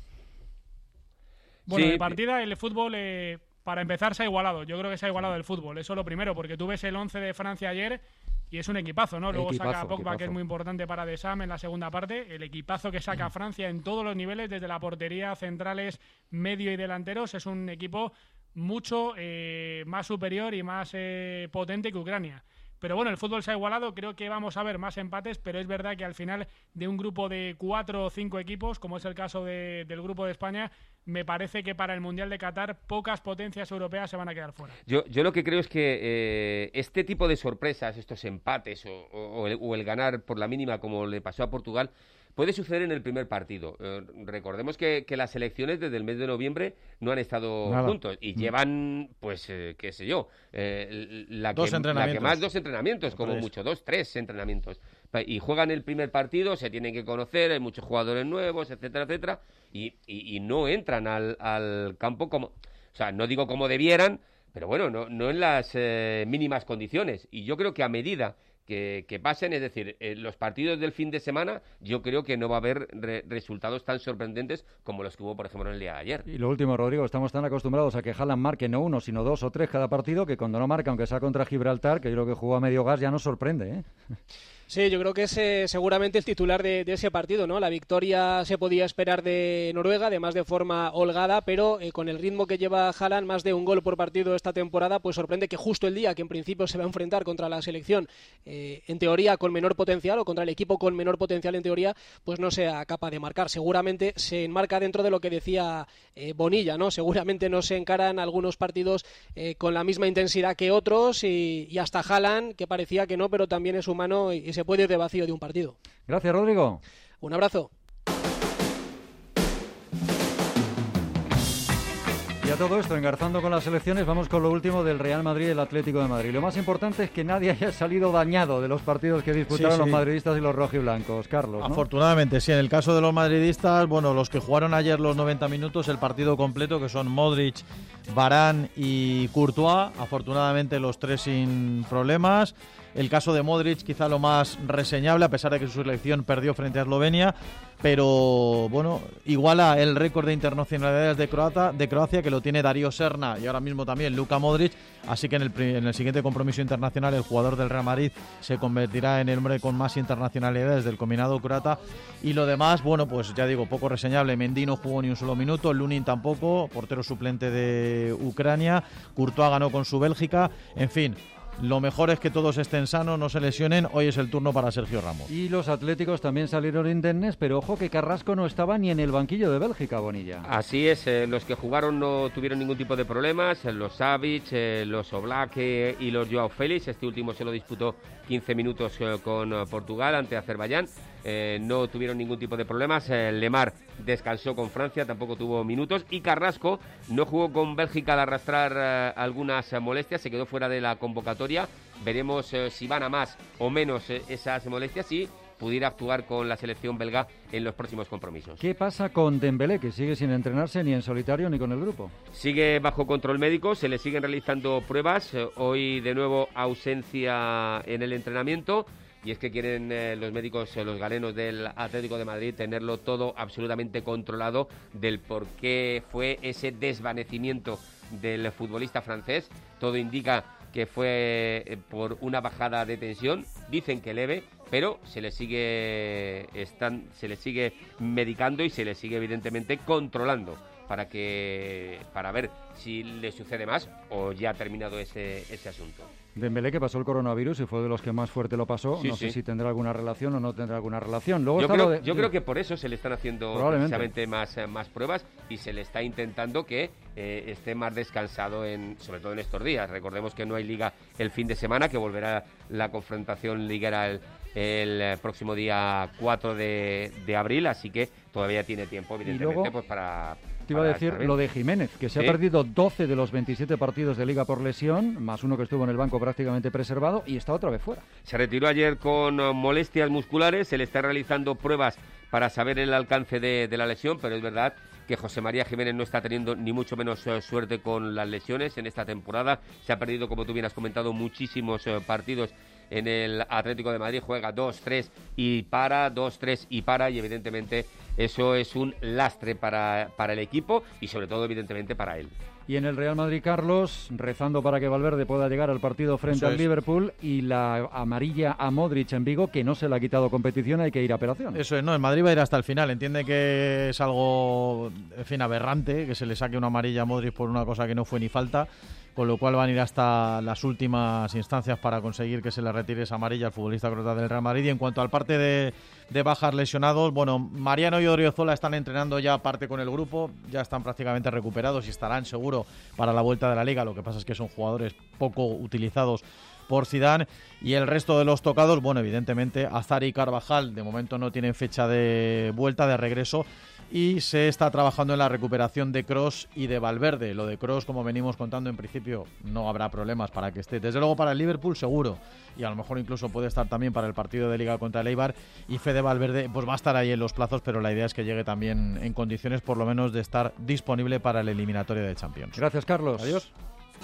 Bueno, de partida el fútbol, para empezar, se ha igualado. Yo creo que se ha igualado el fútbol, eso lo primero, porque tú ves el 11 de Francia ayer y es un equipazo, ¿no? Luego saca a Pogba, que es muy importante para Deschamps en la segunda parte. El equipazo que saca Francia en todos los niveles, desde la portería, centrales, medio y delanteros, es un equipo mucho más superior y más potente que Ucrania. Pero bueno, el fútbol se ha igualado, creo que vamos a ver más empates, pero es verdad que al final de un grupo de 4 o 5 equipos, como es el caso del grupo de España, me parece que para el Mundial de Qatar pocas potencias europeas se van a quedar fuera. Yo lo que creo es que este tipo de sorpresas, estos empates o el ganar por la mínima como le pasó a Portugal, puede suceder en el primer partido. Recordemos que las selecciones desde el mes de noviembre no han estado juntos y llevan, pues, qué sé yo, la que más 2 entrenamientos, como mucho, 2, 3 entrenamientos. Y juegan el primer partido, se tienen que conocer, hay muchos jugadores nuevos, etcétera, etcétera, y no entran al campo como, o sea, no digo como debieran, pero bueno, no en las mínimas condiciones. Y yo creo que a medida que pasen, es decir, los partidos del fin de semana, yo creo que no va a haber resultados tan sorprendentes como los que hubo, por ejemplo, en el día de ayer. Y lo último, Rodrigo, estamos tan acostumbrados a que Haaland marque no 1, sino 2 o 3 cada partido, que cuando no marca, aunque sea contra Gibraltar, que yo creo que jugó a medio gas, ya nos sorprende, ¿eh? Sí, yo creo que es seguramente el titular de ese partido, ¿no? La victoria se podía esperar de Noruega, además de forma holgada, pero con el ritmo que lleva Haaland, más de un gol por partido esta temporada, pues sorprende que justo el día que en principio se va a enfrentar contra la selección, en teoría con menor potencial, o contra el equipo con menor potencial en teoría, pues no sea capaz de marcar. Seguramente se enmarca dentro de lo que decía Bonilla, ¿no? Seguramente no se encaran algunos partidos con la misma intensidad que otros, y hasta Haaland, que parecía que no, pero también es humano y se puede ir de vacío de un partido. Gracias, Rodrigo. Un abrazo. Y a todo esto, engarzando con las selecciones, vamos con lo último del Real Madrid y el Atlético de Madrid. Lo más importante es que nadie haya salido dañado de los partidos que disputaron los madridistas y los rojiblancos, Carlos, ¿no? Afortunadamente, sí. En el caso de los madridistas, bueno, los que jugaron ayer los 90 minutos, el partido completo, que son Modric, Varane y Courtois, afortunadamente los 3 sin problemas. El caso de Modric quizá lo más reseñable, a pesar de que su selección perdió frente a Eslovenia, pero bueno, iguala el récord de internacionalidades de Croacia, que lo tiene Darío Serna y ahora mismo también Luka Modric, así que en el siguiente compromiso internacional el jugador del Real Madrid se convertirá en el hombre con más internacionalidades del combinado croata. Y lo demás, bueno, pues ya digo, poco reseñable. Mendy no jugó ni un solo minuto, Lunin tampoco, portero suplente de Ucrania, Courtois ganó con su Bélgica, en fin. Lo mejor es que todos estén sanos, no se lesionen. Hoy es el turno para Sergio Ramos. Y los atléticos también salieron indemnes, pero ojo que Carrasco no estaba ni en el banquillo de Bélgica, Bonilla. Así es, los que jugaron no tuvieron ningún tipo de problemas, los Savic, los Oblak y los Joao Félix. Este último se lo disputó 15 minutos con Portugal ante Azerbaiyán. no tuvieron ningún tipo de problemas. Lemar descansó con Francia, tampoco tuvo minutos, y Carrasco no jugó con Bélgica al arrastrar algunas molestias, se quedó fuera de la convocatoria. Veremos si van a más o menos esas molestias y pudiera actuar con la selección belga en los próximos compromisos. ¿Qué pasa con Dembélé, que sigue sin entrenarse ni en solitario ni con el grupo? Sigue bajo control médico, se le siguen realizando pruebas. Hoy de nuevo ausencia en el entrenamiento. Y es que quieren los médicos, los galenos del Atlético de Madrid, tenerlo todo absolutamente controlado del por qué fue ese desvanecimiento del futbolista francés. Todo indica que fue por una bajada de tensión, dicen que leve, pero se le sigue medicando y se le sigue evidentemente controlando para ver si le sucede más o ya ha terminado ese asunto. Dembélé, que pasó el coronavirus y fue de los que más fuerte lo pasó. Sí, no sé sí. si tendrá alguna relación o no tendrá alguna relación. Luego yo creo que por eso se le están haciendo precisamente más pruebas y se le está intentando que esté más descansado, sobre todo en estos días. Recordemos que no hay liga el fin de semana, que volverá la confrontación liguera el próximo día 4 de abril, así que todavía tiene tiempo, evidentemente, luego, pues para... Te iba a decir lo de Jiménez, que se ha perdido 12 de los 27 partidos de Liga por lesión, más uno que estuvo en el banco prácticamente preservado, y está otra vez fuera. Se retiró ayer con molestias musculares, se le está realizando pruebas para saber el alcance de la lesión, pero es verdad que José María Jiménez no está teniendo ni mucho menos suerte con las lesiones en esta temporada. Se ha perdido, como tú bien has comentado, muchísimos partidos en el Atlético de Madrid. Juega 2-3 y para, 2-3 y para, y evidentemente eso es un lastre para el equipo y sobre todo evidentemente para él. Y en el Real Madrid, Carlos, rezando para que Valverde pueda llegar al partido frente al Liverpool, y la amarilla a Modric en Vigo, que no se le ha quitado competición, hay que ir a apelación. Eso es, no, el Madrid va a ir hasta el final. Entiende que es algo, en fin, aberrante, que se le saque una amarilla a Modric por una cosa que no fue ni falta, con lo cual van a ir hasta las últimas instancias para conseguir que se le retire esa amarilla al futbolista croata del Real Madrid. Y en cuanto al parte de bajas lesionados, bueno, Mariano y Odriozola están entrenando ya aparte con el grupo, ya están prácticamente recuperados y estarán seguro para la vuelta de la Liga. Lo que pasa es que son jugadores poco utilizados por Zidane, y el resto de los tocados, bueno, evidentemente Azar y Carvajal de momento no tienen fecha de vuelta, de regreso, y se está trabajando en la recuperación de Kroos y de Valverde. Lo de Kroos, como venimos contando, en principio no habrá problemas para que esté. Desde luego para el Liverpool seguro, y a lo mejor incluso puede estar también para el partido de Liga contra el Eibar, y Fede Valverde pues va a estar ahí en los plazos, pero la idea es que llegue también en condiciones por lo menos de estar disponible para el eliminatorio de Champions. Gracias, Carlos. Adiós.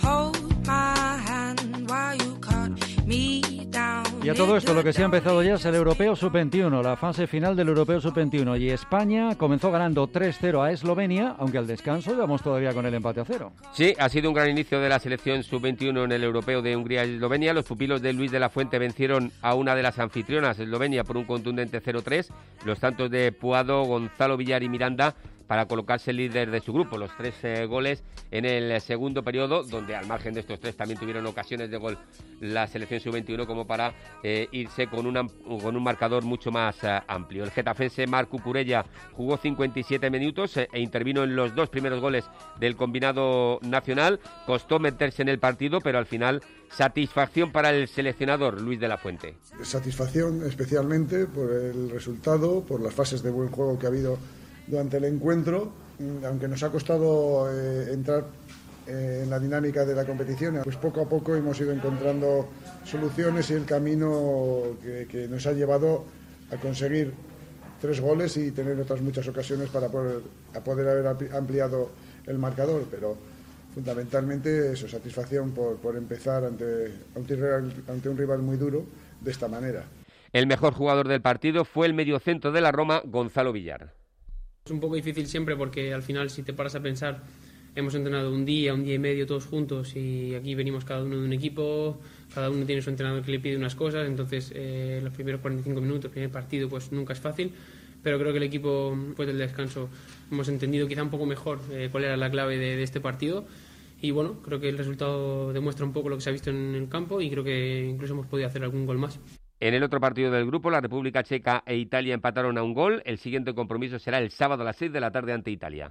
Y a todo esto, lo que se ha empezado ya es el Europeo Sub-21, la fase final del Europeo Sub-21. Y España comenzó ganando 3-0 a Eslovenia, aunque al descanso íbamos todavía con el empate a 0. Sí, ha sido un gran inicio de la selección Sub-21 en el Europeo de Hungría y Eslovenia. Los pupilos de Luis de la Fuente vencieron a una de las anfitrionas, Eslovenia, por un contundente 0-3. Los tantos de Puado, Gonzalo Villar y Miranda para colocarse líder de su grupo. Los 3 goles en el segundo periodo, donde al margen de estos 3 también tuvieron ocasiones de gol la selección sub-21 como para irse con un marcador mucho más amplio. El getafense Marc Cucurella jugó 57 minutos e intervino en los 2 primeros goles del combinado nacional. Costó meterse en el partido, pero al final satisfacción para el seleccionador Luis de la Fuente. Satisfacción especialmente por el resultado, por las fases de buen juego que ha habido durante el encuentro, aunque nos ha costado entrar en la dinámica de la competición, pues poco a poco hemos ido encontrando soluciones y el camino que nos ha llevado a conseguir 3 goles y tener otras muchas ocasiones para poder haber ampliado el marcador, pero fundamentalmente eso, satisfacción por empezar ante un rival muy duro de esta manera. El mejor jugador del partido fue el mediocentro de la Roma, Gonzalo Villar. Es un poco difícil siempre porque al final, si te paras a pensar, hemos entrenado un día y medio todos juntos y aquí venimos cada uno de un equipo, cada uno tiene su entrenador que le pide unas cosas, entonces los primeros 45 minutos, el primer partido, pues nunca es fácil, pero creo que el equipo, después del descanso, hemos entendido quizá un poco mejor cuál era la clave de este partido y bueno, creo que el resultado demuestra un poco lo que se ha visto en el campo y creo que incluso hemos podido hacer algún gol más. En el otro partido del grupo, la República Checa e Italia empataron a un gol. El siguiente compromiso será el sábado a las 6 de la tarde ante Italia.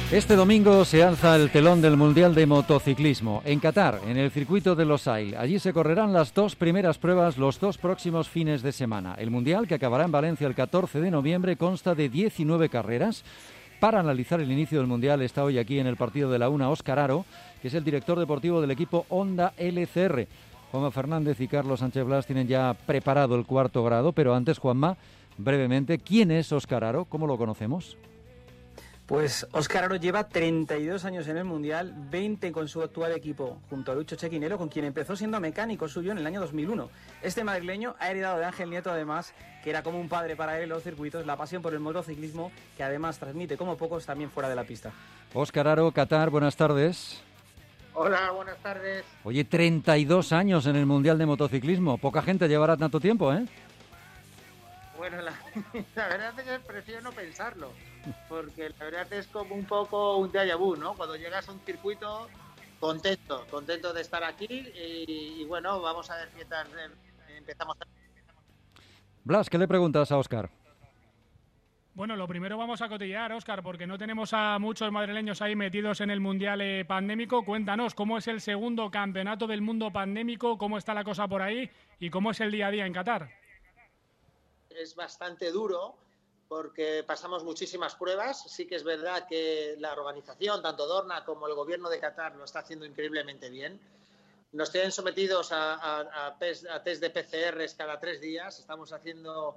Este domingo se alza el telón del Mundial de Motociclismo en Qatar, en el circuito de Losail. Allí se correrán las 2 primeras pruebas los 2 próximos fines de semana. El Mundial, que acabará en Valencia el 14 de noviembre, consta de 19 carreras. Para analizar el inicio del Mundial está hoy aquí en el partido de la Una Óscar Aro, que es el director deportivo del equipo Honda LCR. Juanma Fernández y Carlos Sánchez Blas tienen ya preparado el 4º grado, pero antes, Juanma, brevemente, ¿quién es Óscar Aro? ¿Cómo lo conocemos? Pues Óscar Aro lleva 32 años en el Mundial, 20 con su actual equipo, junto a Lucho Chequinero, con quien empezó siendo mecánico suyo en el año 2001. Este madrileño ha heredado de Ángel Nieto, además, que era como un padre para él en los circuitos, la pasión por el motociclismo, que además transmite como pocos también fuera de la pista. Óscar Aro, Qatar, buenas tardes. Hola, buenas tardes. Oye, 32 años en el Mundial de Motociclismo. Poca gente llevará tanto tiempo, ¿eh? Bueno, la verdad es que prefiero no pensarlo, porque la verdad es como un poco un déjà vu, ¿no? Cuando llegas a un circuito, contento de estar aquí y bueno, vamos a ver qué tal empezamos. Blas, ¿qué le preguntas a Óscar? Bueno, lo primero vamos a cotillear, Óscar, porque no tenemos a muchos madrileños ahí metidos en el Mundial pandémico. Cuéntanos, ¿cómo es el segundo campeonato del mundo pandémico? ¿Cómo está la cosa por ahí? ¿Y cómo es el día a día en Qatar? Es bastante duro porque pasamos muchísimas pruebas. Sí que es verdad que la organización, tanto Dorna como el gobierno de Qatar, lo está haciendo increíblemente bien. Nos tienen sometidos a test de PCRs cada 3 días. Estamos haciendo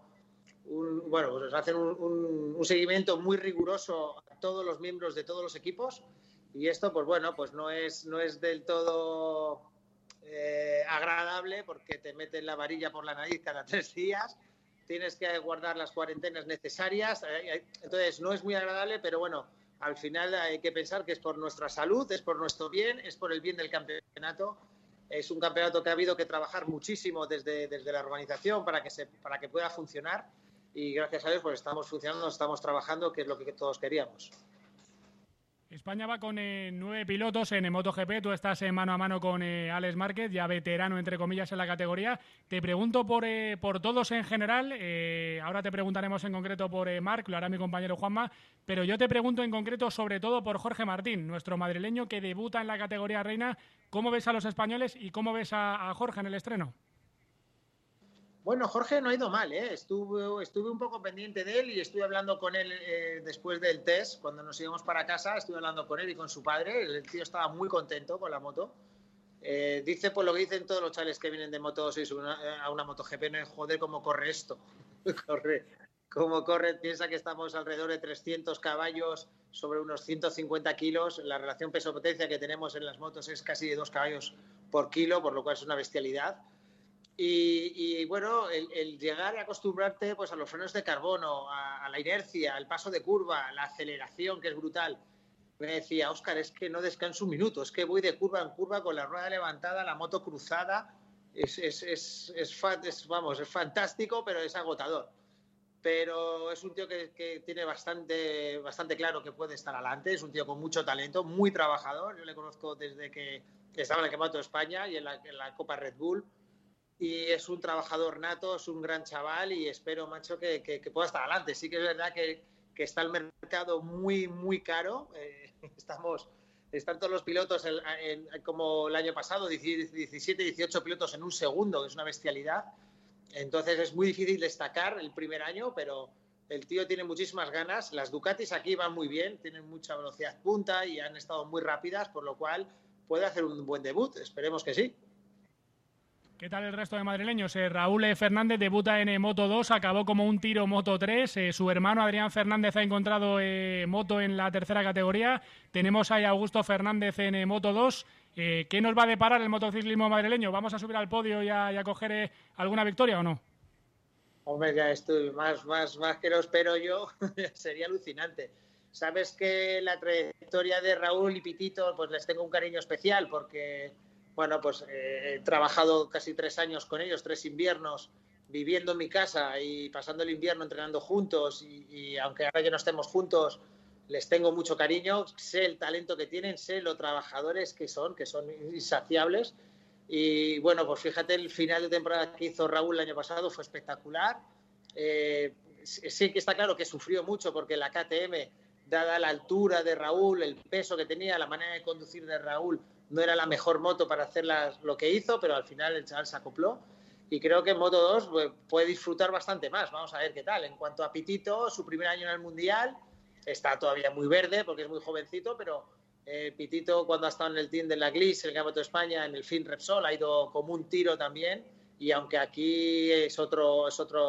un seguimiento muy riguroso a todos los miembros de todos los equipos. Y esto, pues bueno, pues no es del todo agradable, porque te meten la varilla por la nariz cada 3 días. Tienes que guardar las cuarentenas necesarias, entonces no es muy agradable, pero bueno, al final hay que pensar que es por nuestra salud, es por nuestro bien, es por el bien del campeonato. Es un campeonato que ha habido que trabajar muchísimo desde la organización para que pueda funcionar, y gracias a Dios pues estamos funcionando, estamos trabajando, que es lo que todos queríamos. España va con 9 pilotos en MotoGP. Tú estás mano a mano con Alex Márquez, ya veterano, entre comillas, en la categoría. Te pregunto por todos en general. Ahora te preguntaremos en concreto por Marc, lo hará mi compañero Juanma. Pero yo te pregunto en concreto sobre todo por Jorge Martín, nuestro madrileño que debuta en la categoría reina. ¿Cómo ves a los españoles y cómo ves a Jorge en el estreno? Bueno, Jorge no ha ido mal, ¿eh? Estuve un poco pendiente de él y estuve hablando con él después del test, cuando nos íbamos para casa, estuve hablando con él y con su padre. El tío estaba muy contento con la moto. Dice, por lo que dicen todos los chavales que vienen de Moto 6 a una MotoGP, no es joder cómo corre esto. Cómo corre, piensa que estamos alrededor de 300 caballos sobre unos 150 kilos. La relación peso-potencia que tenemos en las motos es casi de 2 caballos por kilo, por lo cual es una bestialidad. Y bueno, el llegar a acostumbrarte pues a los frenos de carbono, a la inercia, al paso de curva, la aceleración, que es brutal. Me decía, Óscar, es que no descanso un minuto, es que voy de curva en curva con la rueda levantada, la moto cruzada. Es fantástico, pero es agotador. Pero es un tío que tiene bastante claro que puede estar adelante. Es un tío con mucho talento, muy trabajador. Yo le conozco desde que estaba en el Campeonato de España y en la Copa Red Bull. Y es un trabajador nato, es un gran chaval y espero, macho, que pueda estar adelante. Sí que es verdad que está el mercado muy, muy caro. Están todos los pilotos como el año pasado, 17, 18 pilotos en un segundo, que es una bestialidad. Entonces es muy difícil destacar el primer año, pero el tío tiene muchísimas ganas. Las Ducatis aquí van muy bien, tienen mucha velocidad punta y han estado muy rápidas, por lo cual puede hacer un buen debut. Esperemos que sí. ¿Qué tal el resto de madrileños? Raúl Fernández debuta en Moto 2, acabó como un tiro Moto 3. Su hermano Adrián Fernández ha encontrado moto en la tercera categoría. Tenemos ahí a Augusto Fernández en Moto 2. ¿Qué nos va a deparar el motociclismo madrileño? ¿Vamos a subir al podio y a coger alguna victoria o no? Hombre, ya estoy más que lo espero yo. Sería alucinante. Sabes que la trayectoria de Raúl y Pitito, pues les tengo un cariño especial porque... Bueno, pues he trabajado casi 3 años con ellos, 3 inviernos, viviendo en mi casa y pasando el invierno entrenando juntos y aunque ahora ya no estemos juntos, les tengo mucho cariño, sé el talento que tienen, sé lo trabajadores que son insaciables y bueno, pues fíjate, el final de temporada que hizo Raúl el año pasado fue espectacular. Sí que está claro que sufrió mucho porque la KTM dada la altura de Raúl, el peso que tenía, la manera de conducir de Raúl, no era la mejor moto para hacer lo que hizo, pero al final el chaval se acopló. Y creo que en Moto 2 puede disfrutar bastante más. Vamos a ver qué tal. En cuanto a Pitito, su primer año en el Mundial, está todavía muy verde porque es muy jovencito, pero Pitito, cuando ha estado en el team de la Glis, el Campeonato de España, en el Fin Repsol, ha ido como un tiro también. Y aunque aquí es otro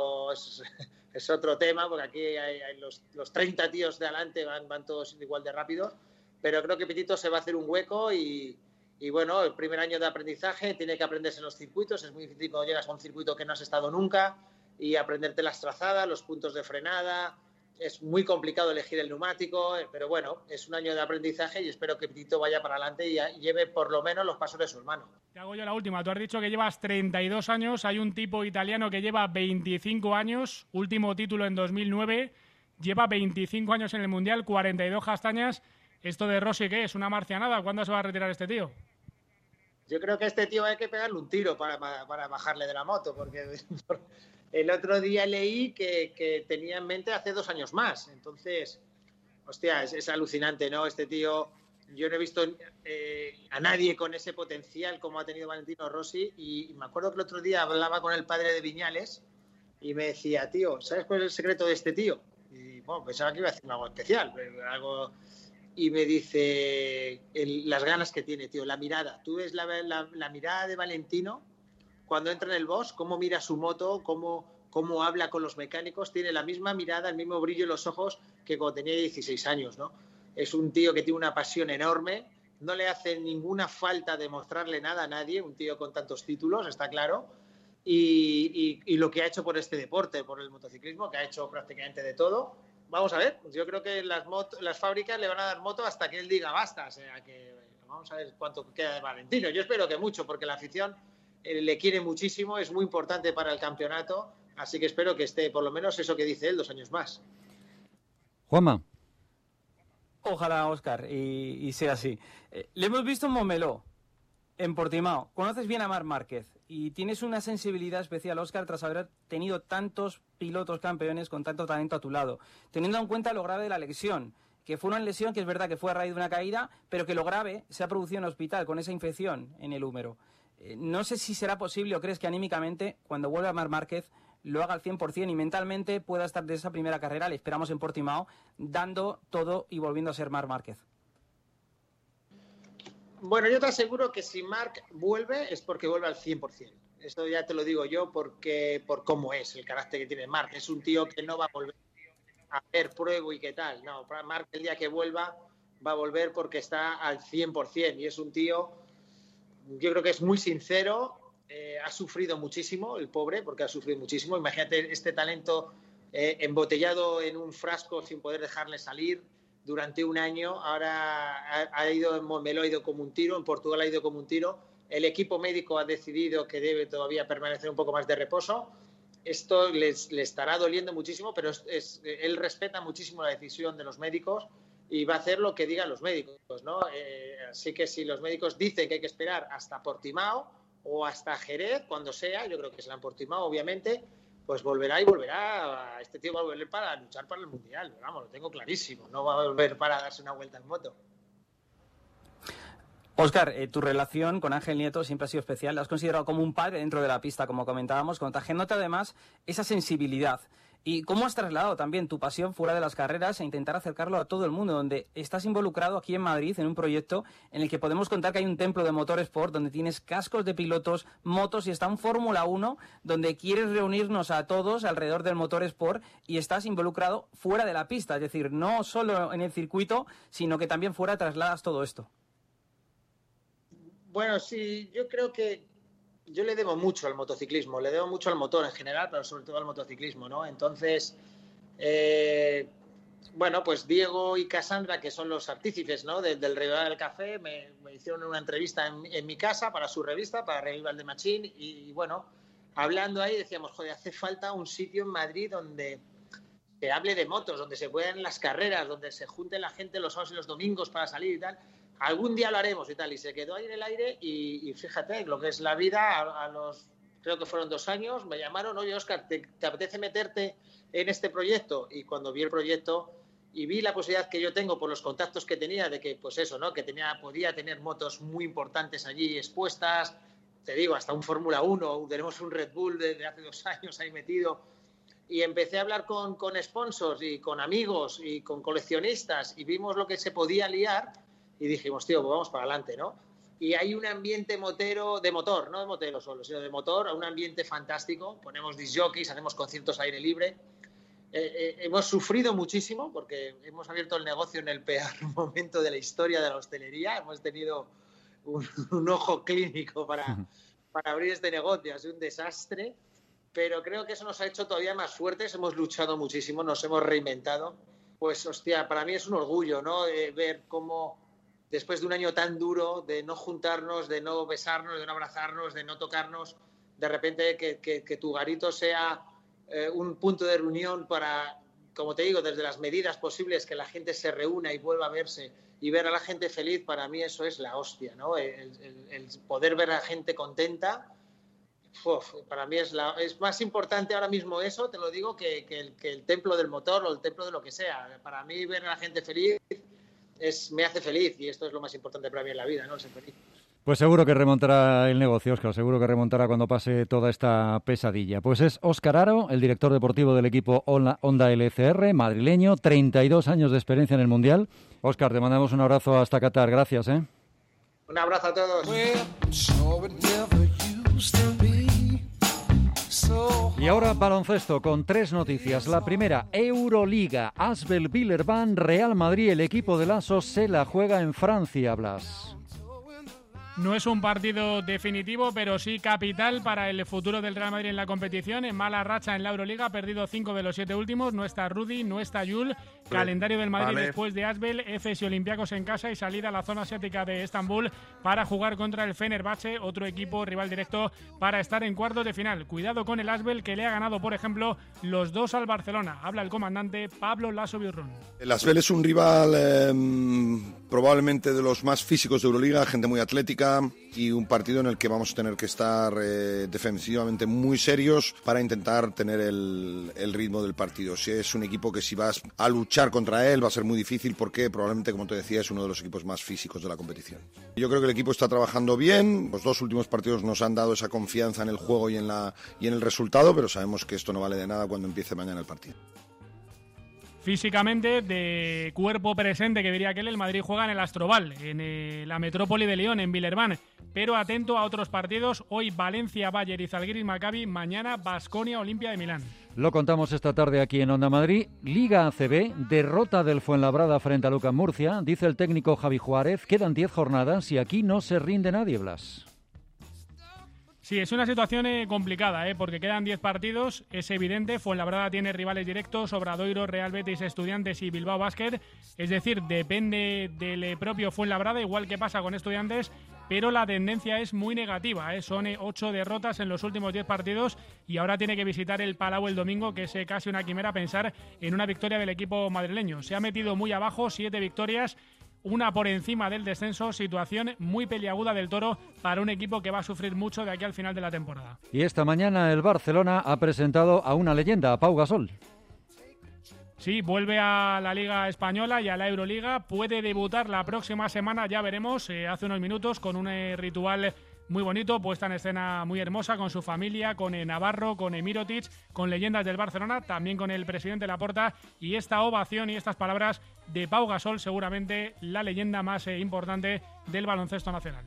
tema, porque aquí hay los 30 tíos de adelante van todos igual de rápidos, pero creo que Pitito se va a hacer un hueco y bueno, el primer año de aprendizaje, tiene que aprenderse en los circuitos, es muy difícil cuando llegas a un circuito que no has estado nunca y aprenderte las trazadas, los puntos de frenada, es muy complicado elegir el neumático, pero bueno, es un año de aprendizaje y espero que Pitito vaya para adelante y lleve por lo menos los pasos de su hermano. Te hago yo la última, tú has dicho que llevas 32 años, hay un tipo italiano que lleva 25 años, último título en 2009, lleva 25 años en el Mundial, 42 castañas. ¿Esto de Rossi qué es? ¿Una marcianada? ¿Cuándo se va a retirar este tío? Yo creo que a este tío hay que pegarle un tiro para bajarle de la moto, porque el otro día leí que tenía en mente hace 2 años más. Entonces, hostia, es alucinante, ¿no? Este tío, yo no he visto a nadie con ese potencial como ha tenido Valentino Rossi, y me acuerdo que el otro día hablaba con el padre de Viñales y me decía, tío, ¿sabes cuál es el secreto de este tío? Y bueno, pensaba que iba a decir algo especial, pero algo... Y me dice las ganas que tiene, tío, la mirada. Tú ves la mirada de Valentino cuando entra en el box, cómo mira su moto, cómo habla con los mecánicos. Tiene la misma mirada, el mismo brillo en los ojos que cuando tenía 16 años, ¿no? Es un tío que tiene una pasión enorme, no le hace ninguna falta demostrarle nada a nadie, un tío con tantos títulos, está claro. Y lo que ha hecho por este deporte, por el motociclismo, que ha hecho prácticamente de todo. Vamos a ver, yo creo que las fábricas le van a dar moto hasta que él diga basta, o sea que vamos a ver cuánto queda de Valentino. Yo espero que mucho, porque la afición le quiere muchísimo, es muy importante para el campeonato, así que espero que esté por lo menos eso que dice él, 2 años más. Juanma. Ojalá, Óscar, y sea así. Le hemos visto en Montmeló, en Portimao. Conoces bien a Marc Márquez y tienes una sensibilidad especial, Óscar, tras haber tenido tantos pilotos campeones con tanto talento a tu lado, teniendo en cuenta lo grave de la lesión, que fue una lesión que es verdad que fue a raíz de una caída, pero que lo grave se ha producido en el hospital con esa infección en el húmero. No sé si será posible o crees que anímicamente, cuando vuelva Marc Márquez, lo haga al 100% y mentalmente pueda estar de esa primera carrera, le esperamos en Portimao, dando todo y volviendo a ser Marc Márquez. Bueno, yo te aseguro que si Marc vuelve es porque vuelve al 100%. Esto ya te lo digo yo por cómo es el carácter que tiene Marc. Es un tío que no va a volver a ver pruebo y qué tal. No, Marc el día que vuelva va a volver porque está al 100%. Y es un tío, yo creo que es muy sincero, ha sufrido muchísimo, el pobre, porque ha sufrido muchísimo. Imagínate este talento embotellado en un frasco sin poder dejarle salir durante un año. Ahora ha ido en Montmeló, ha ido como un tiro, en Portugal ha ido como un tiro. El equipo médico ha decidido que debe todavía permanecer un poco más de reposo. Esto le estará doliendo muchísimo, pero él respeta muchísimo la decisión de los médicos y va a hacer lo que digan los médicos, ¿no? Así que si los médicos dicen que hay que esperar hasta Portimao o hasta Jerez, cuando sea, yo creo que será en Portimao, obviamente, pues volverá. Este tío va a volver para luchar para el Mundial, vamos, lo tengo clarísimo. No va a volver para darse una vuelta en moto. Óscar, tu relación con Ángel Nieto siempre ha sido especial. La has considerado como un padre dentro de la pista, como comentábamos, contagiándote además esa sensibilidad. ¿Y cómo has trasladado también tu pasión fuera de las carreras e intentar acercarlo a todo el mundo, donde estás involucrado aquí en Madrid en un proyecto en el que podemos contar que hay un templo de motorsport, donde tienes cascos de pilotos, motos y está un Fórmula 1, donde quieres reunirnos a todos alrededor del motorsport y estás involucrado fuera de la pista, es decir, no solo en el circuito, sino que también fuera trasladas todo esto? Bueno, sí, yo creo que yo le debo mucho al motociclismo, le debo mucho al motor en general, pero sobre todo al motociclismo, ¿no? Entonces, bueno, pues Diego y Cassandra, que son los artífices, ¿no?, del Revival del Café, me hicieron una entrevista en mi casa para su revista, para Revival de Machine, y bueno, hablando ahí decíamos, joder, hace falta un sitio en Madrid donde se hable de motos, donde se puedan las carreras, donde se junte la gente los sábados y los domingos para salir y tal. Algún día lo haremos y tal, y se quedó ahí en el aire y fíjate lo que es la vida. A los, creo que fueron 2 años, me llamaron, oye Óscar, ¿te apetece meterte en este proyecto? Y cuando vi el proyecto y vi la posibilidad que yo tengo por los contactos que tenía de que, pues eso, ¿no? Que podía tener motos muy importantes allí expuestas, te digo, hasta un Fórmula 1, tenemos un Red Bull de hace 2 años ahí metido, y empecé a hablar con sponsors y con amigos y con coleccionistas y vimos lo que se podía liar y dijimos, tío, pues vamos para adelante, ¿no? Y hay un ambiente motero, de motor, no de motero solo, sino de motor, un ambiente fantástico, ponemos disc jockeys, hacemos conciertos aire libre. Hemos sufrido muchísimo porque hemos abierto el negocio en el peor momento de la historia de la hostelería. Hemos tenido un ojo clínico para abrir este negocio. Ha sido un desastre, pero creo que eso nos ha hecho todavía más fuertes. Hemos luchado muchísimo, nos hemos reinventado. Pues, hostia, para mí es un orgullo, ¿no? Ver cómo después de un año tan duro, de no juntarnos, de no besarnos, de no abrazarnos, de no tocarnos, de repente que tu garito sea un punto de reunión para, como te digo, desde las medidas posibles, que la gente se reúna y vuelva a verse y ver a la gente feliz, para mí eso es la hostia, ¿no? El poder ver a la gente contenta, para mí es más importante ahora mismo eso, te lo digo, que el templo del motor o el templo de lo que sea. Para mí ver a la gente feliz me hace feliz y esto es lo más importante para mí en la vida, ¿no? El ser feliz. Pues seguro que remontará el negocio, Óscar, seguro que remontará cuando pase toda esta pesadilla. Pues es Óscar Aro, el director deportivo del equipo Honda LCR, madrileño, 32 años de experiencia en el Mundial. Óscar, te mandamos un abrazo hasta Qatar, gracias. Un abrazo a todos. Y ahora baloncesto con 3 noticias. La primera, Euroliga, Asvel Villeurbanne, Real Madrid, el equipo de Lasso se la juega en Francia, Blas. No es un partido definitivo, pero sí capital para el futuro del Real Madrid en la competición. En mala racha en la Euroliga, ha perdido 5 de los 7 últimos. No está Rudy, no está Yul. Calendario del Madrid después de Asvel, Efes y Olympiacos en casa y salida a la zona asiática de Estambul para jugar contra el Fenerbahce, otro equipo rival directo para estar en cuartos de final. Cuidado con el Asvel, que le ha ganado, por ejemplo, los 2 al Barcelona. Habla el comandante Pablo Lasso Biurrun. El Asvel es un rival probablemente de los más físicos de Euroliga, gente muy atlética, y un partido en el que vamos a tener que estar defensivamente muy serios para intentar tener el ritmo del partido. Si es un equipo que si vas a luchar contra él va a ser muy difícil porque probablemente, como te decía, es uno de los equipos más físicos de la competición. Yo creo que el equipo está trabajando bien, los 2 últimos partidos nos han dado esa confianza en el juego y en el resultado, pero sabemos que esto no vale de nada cuando empiece mañana el partido. Físicamente, de cuerpo presente, que diría aquel, el Madrid juega en el Astroval, en la metrópoli de Lyon, en Villeurbanne. Pero atento a otros partidos. Hoy Valencia, Bayern y Zalgiris Maccabi. Mañana Baskonia, Olimpia de Milán. Lo contamos esta tarde aquí en Onda Madrid. Liga ACB, derrota del Fuenlabrada frente a Lucas Murcia. Dice el técnico Javi Juárez, quedan 10 jornadas y aquí no se rinde nadie, Blas. Sí, es una situación complicada, porque quedan 10 partidos, es evidente. Fuenlabrada tiene rivales directos, Obradoiro, Real Betis, Estudiantes y Bilbao Basket. Es decir, depende del propio Fuenlabrada, igual que pasa con Estudiantes, pero la tendencia es muy negativa. Son 8 derrotas en los últimos 10 partidos y ahora tiene que visitar el Palau el domingo, que es casi una quimera pensar en una victoria del equipo madrileño. Se ha metido muy abajo, 7 victorias, una por encima del descenso, situación muy peliaguda del Toro para un equipo que va a sufrir mucho de aquí al final de la temporada. Y esta mañana el Barcelona ha presentado a una leyenda, a Pau Gasol. Sí, vuelve a la Liga Española y a la Euroliga, puede debutar la próxima semana, ya veremos, hace unos minutos con un ritual muy bonito, puesta en escena muy hermosa con su familia, con Navarro, con Mirotic, con leyendas del Barcelona, también con el presidente Laporta, y esta ovación y estas palabras de Pau Gasol, seguramente la leyenda más importante del baloncesto nacional.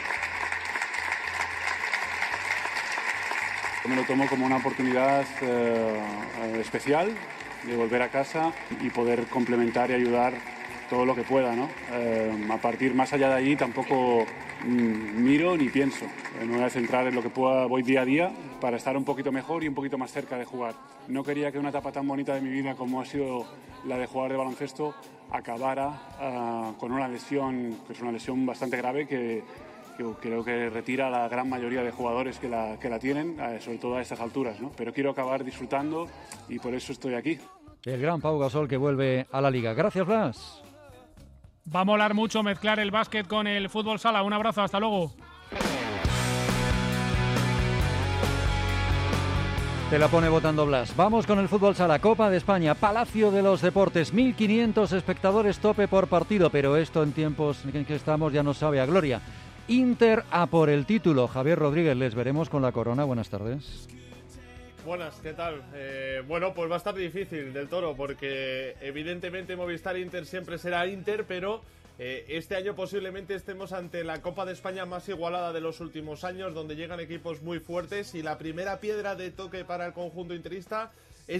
Me lo tomo como una oportunidad especial de volver a casa y poder complementar y ayudar todo lo que pueda, ¿no? A partir más allá de allí tampoco miro ni pienso. Me voy a centrar en lo que pueda, voy día a día para estar un poquito mejor y un poquito más cerca de jugar. No quería que una etapa tan bonita de mi vida como ha sido la de jugar de baloncesto acabara con una lesión, que es una lesión bastante grave que creo que retira a la gran mayoría de jugadores que la tienen, sobre todo a estas alturas, ¿no? Pero quiero acabar disfrutando y por eso estoy aquí. El gran Pau Gasol que vuelve a la Liga. Gracias, Blas. Va a molar mucho mezclar el básquet con el fútbol sala. Un abrazo, hasta luego. Te la pone votando Blas. Vamos con el fútbol sala, Copa de España, Palacio de los Deportes, 1.500 espectadores tope por partido, pero esto en tiempos en que estamos ya nos sabe a gloria. Inter a por el título. Javier Rodríguez, les veremos con la corona. Buenas tardes. Buenas, ¿qué tal? Bueno, pues va a estar difícil del Toro, porque evidentemente Movistar Inter siempre será Inter, pero este año posiblemente estemos ante la Copa de España más igualada de los últimos años, donde llegan equipos muy fuertes, y la primera piedra de toque para el conjunto interista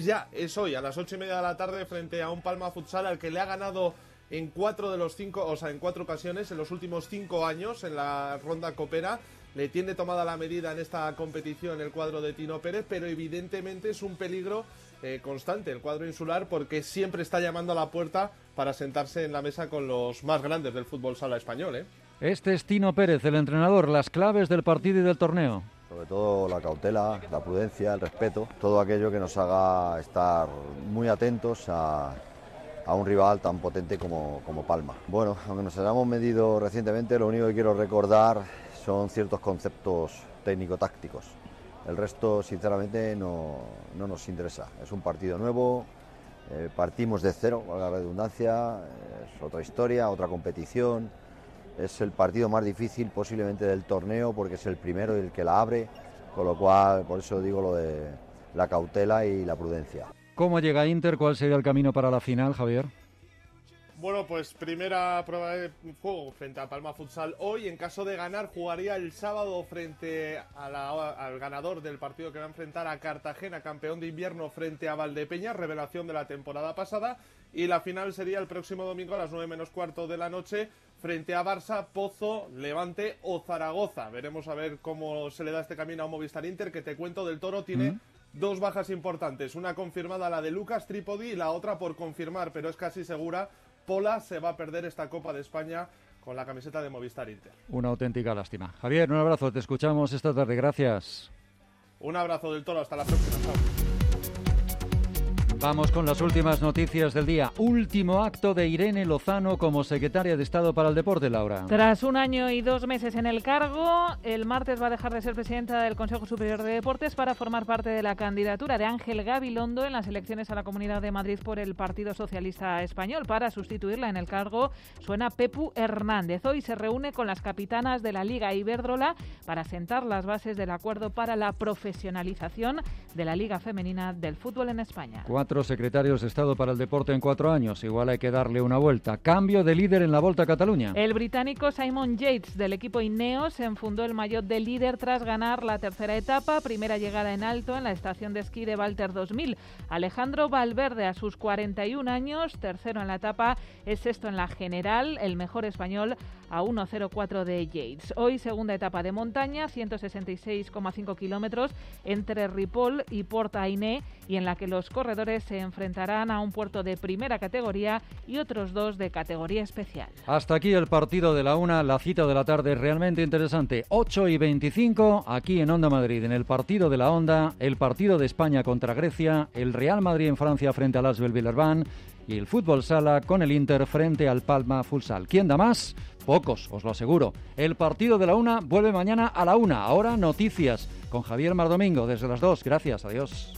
es hoy, a las 8:30 de la tarde, frente a un Palma Futsal al que le ha ganado en 4 de los 5, o sea, en 4 ocasiones en los últimos 5 años en la ronda copera. Le tiene tomada la medida en esta competición el cuadro de Tino Pérez, pero evidentemente es un peligro constante el cuadro insular, porque siempre está llamando a la puerta para sentarse en la mesa con los más grandes del fútbol sala español, ¿eh? Este es Tino Pérez, el entrenador. Las claves del partido y del torneo. Sobre todo la cautela, la prudencia, el respeto, todo aquello que nos haga estar muy atentos a un rival tan potente como Palma. Bueno, aunque nos hayamos medido recientemente, lo único que quiero recordar son ciertos conceptos técnico-tácticos. El resto, sinceramente, no nos interesa. Es un partido nuevo, partimos de cero, valga la redundancia, es otra historia, otra competición. Es el partido más difícil posiblemente del torneo, porque es el primero y el que la abre, con lo cual, por eso digo lo de la cautela y la prudencia. ¿Cómo llega Inter? ¿Cuál sería el camino para la final, Javier? Bueno, pues primera prueba de juego frente a Palma Futsal hoy. En caso de ganar, jugaría el sábado frente al ganador del partido que va a enfrentar a Cartagena, campeón de invierno, frente a Valdepeñas, revelación de la temporada pasada. Y la final sería el próximo domingo a las 9:15 de la noche, frente a Barça, Pozo, Levante o Zaragoza. Veremos a ver cómo se le da este camino a Movistar Inter, que te cuento, del Toro tiene dos bajas importantes. Una confirmada, la de Lucas Trípodi, y la otra por confirmar, pero es casi segura. Pola se va a perder esta Copa de España con la camiseta de Movistar Inter. Una auténtica lástima. Javier, un abrazo, te escuchamos esta tarde, gracias. Un abrazo del Toro, hasta la próxima. Chao. Vamos con las últimas noticias del día. Último acto de Irene Lozano como secretaria de Estado para el Deporte, Laura. Tras 1 año y 2 meses en el cargo, el martes va a dejar de ser presidenta del Consejo Superior de Deportes para formar parte de la candidatura de Ángel Gabilondo en las elecciones a la Comunidad de Madrid por el Partido Socialista Español. Para sustituirla en el cargo suena Pepu Hernández. Hoy se reúne con las capitanas de la Liga Iberdrola para sentar las bases del acuerdo para la profesionalización de la Liga Femenina del fútbol en España. 4 secretarios de Estado para el Deporte en 4 años. Igual hay que darle una vuelta. Cambio de líder en la Volta a Cataluña. El británico Simon Yates del equipo Ineos se enfundó el maillot de líder tras ganar la tercera etapa, primera llegada en alto en la estación de esquí de Walter 2000. Alejandro Valverde, a sus 41 años, tercero en la etapa, es sexto en la general, el mejor español a 1:04 de Yates. Hoy segunda etapa de montaña, 166,5 kilómetros entre Ripoll y Port Ainé, y en la que los corredores se enfrentarán a un puerto de primera categoría y otros 2 de categoría especial. Hasta aquí el partido de la 1, la cita de la tarde es realmente interesante. 8:25 aquí en Onda Madrid, en el partido de la Onda, el partido de España contra Grecia, el Real Madrid en Francia frente al Asvel Villeurbanne y el fútbol sala con el Inter frente al Palma Futsal. ¿Quién da más? Pocos, os lo aseguro. El partido de la 1 vuelve mañana a la 1. Ahora noticias con Javier Mardomingo desde las 2. Gracias, adiós.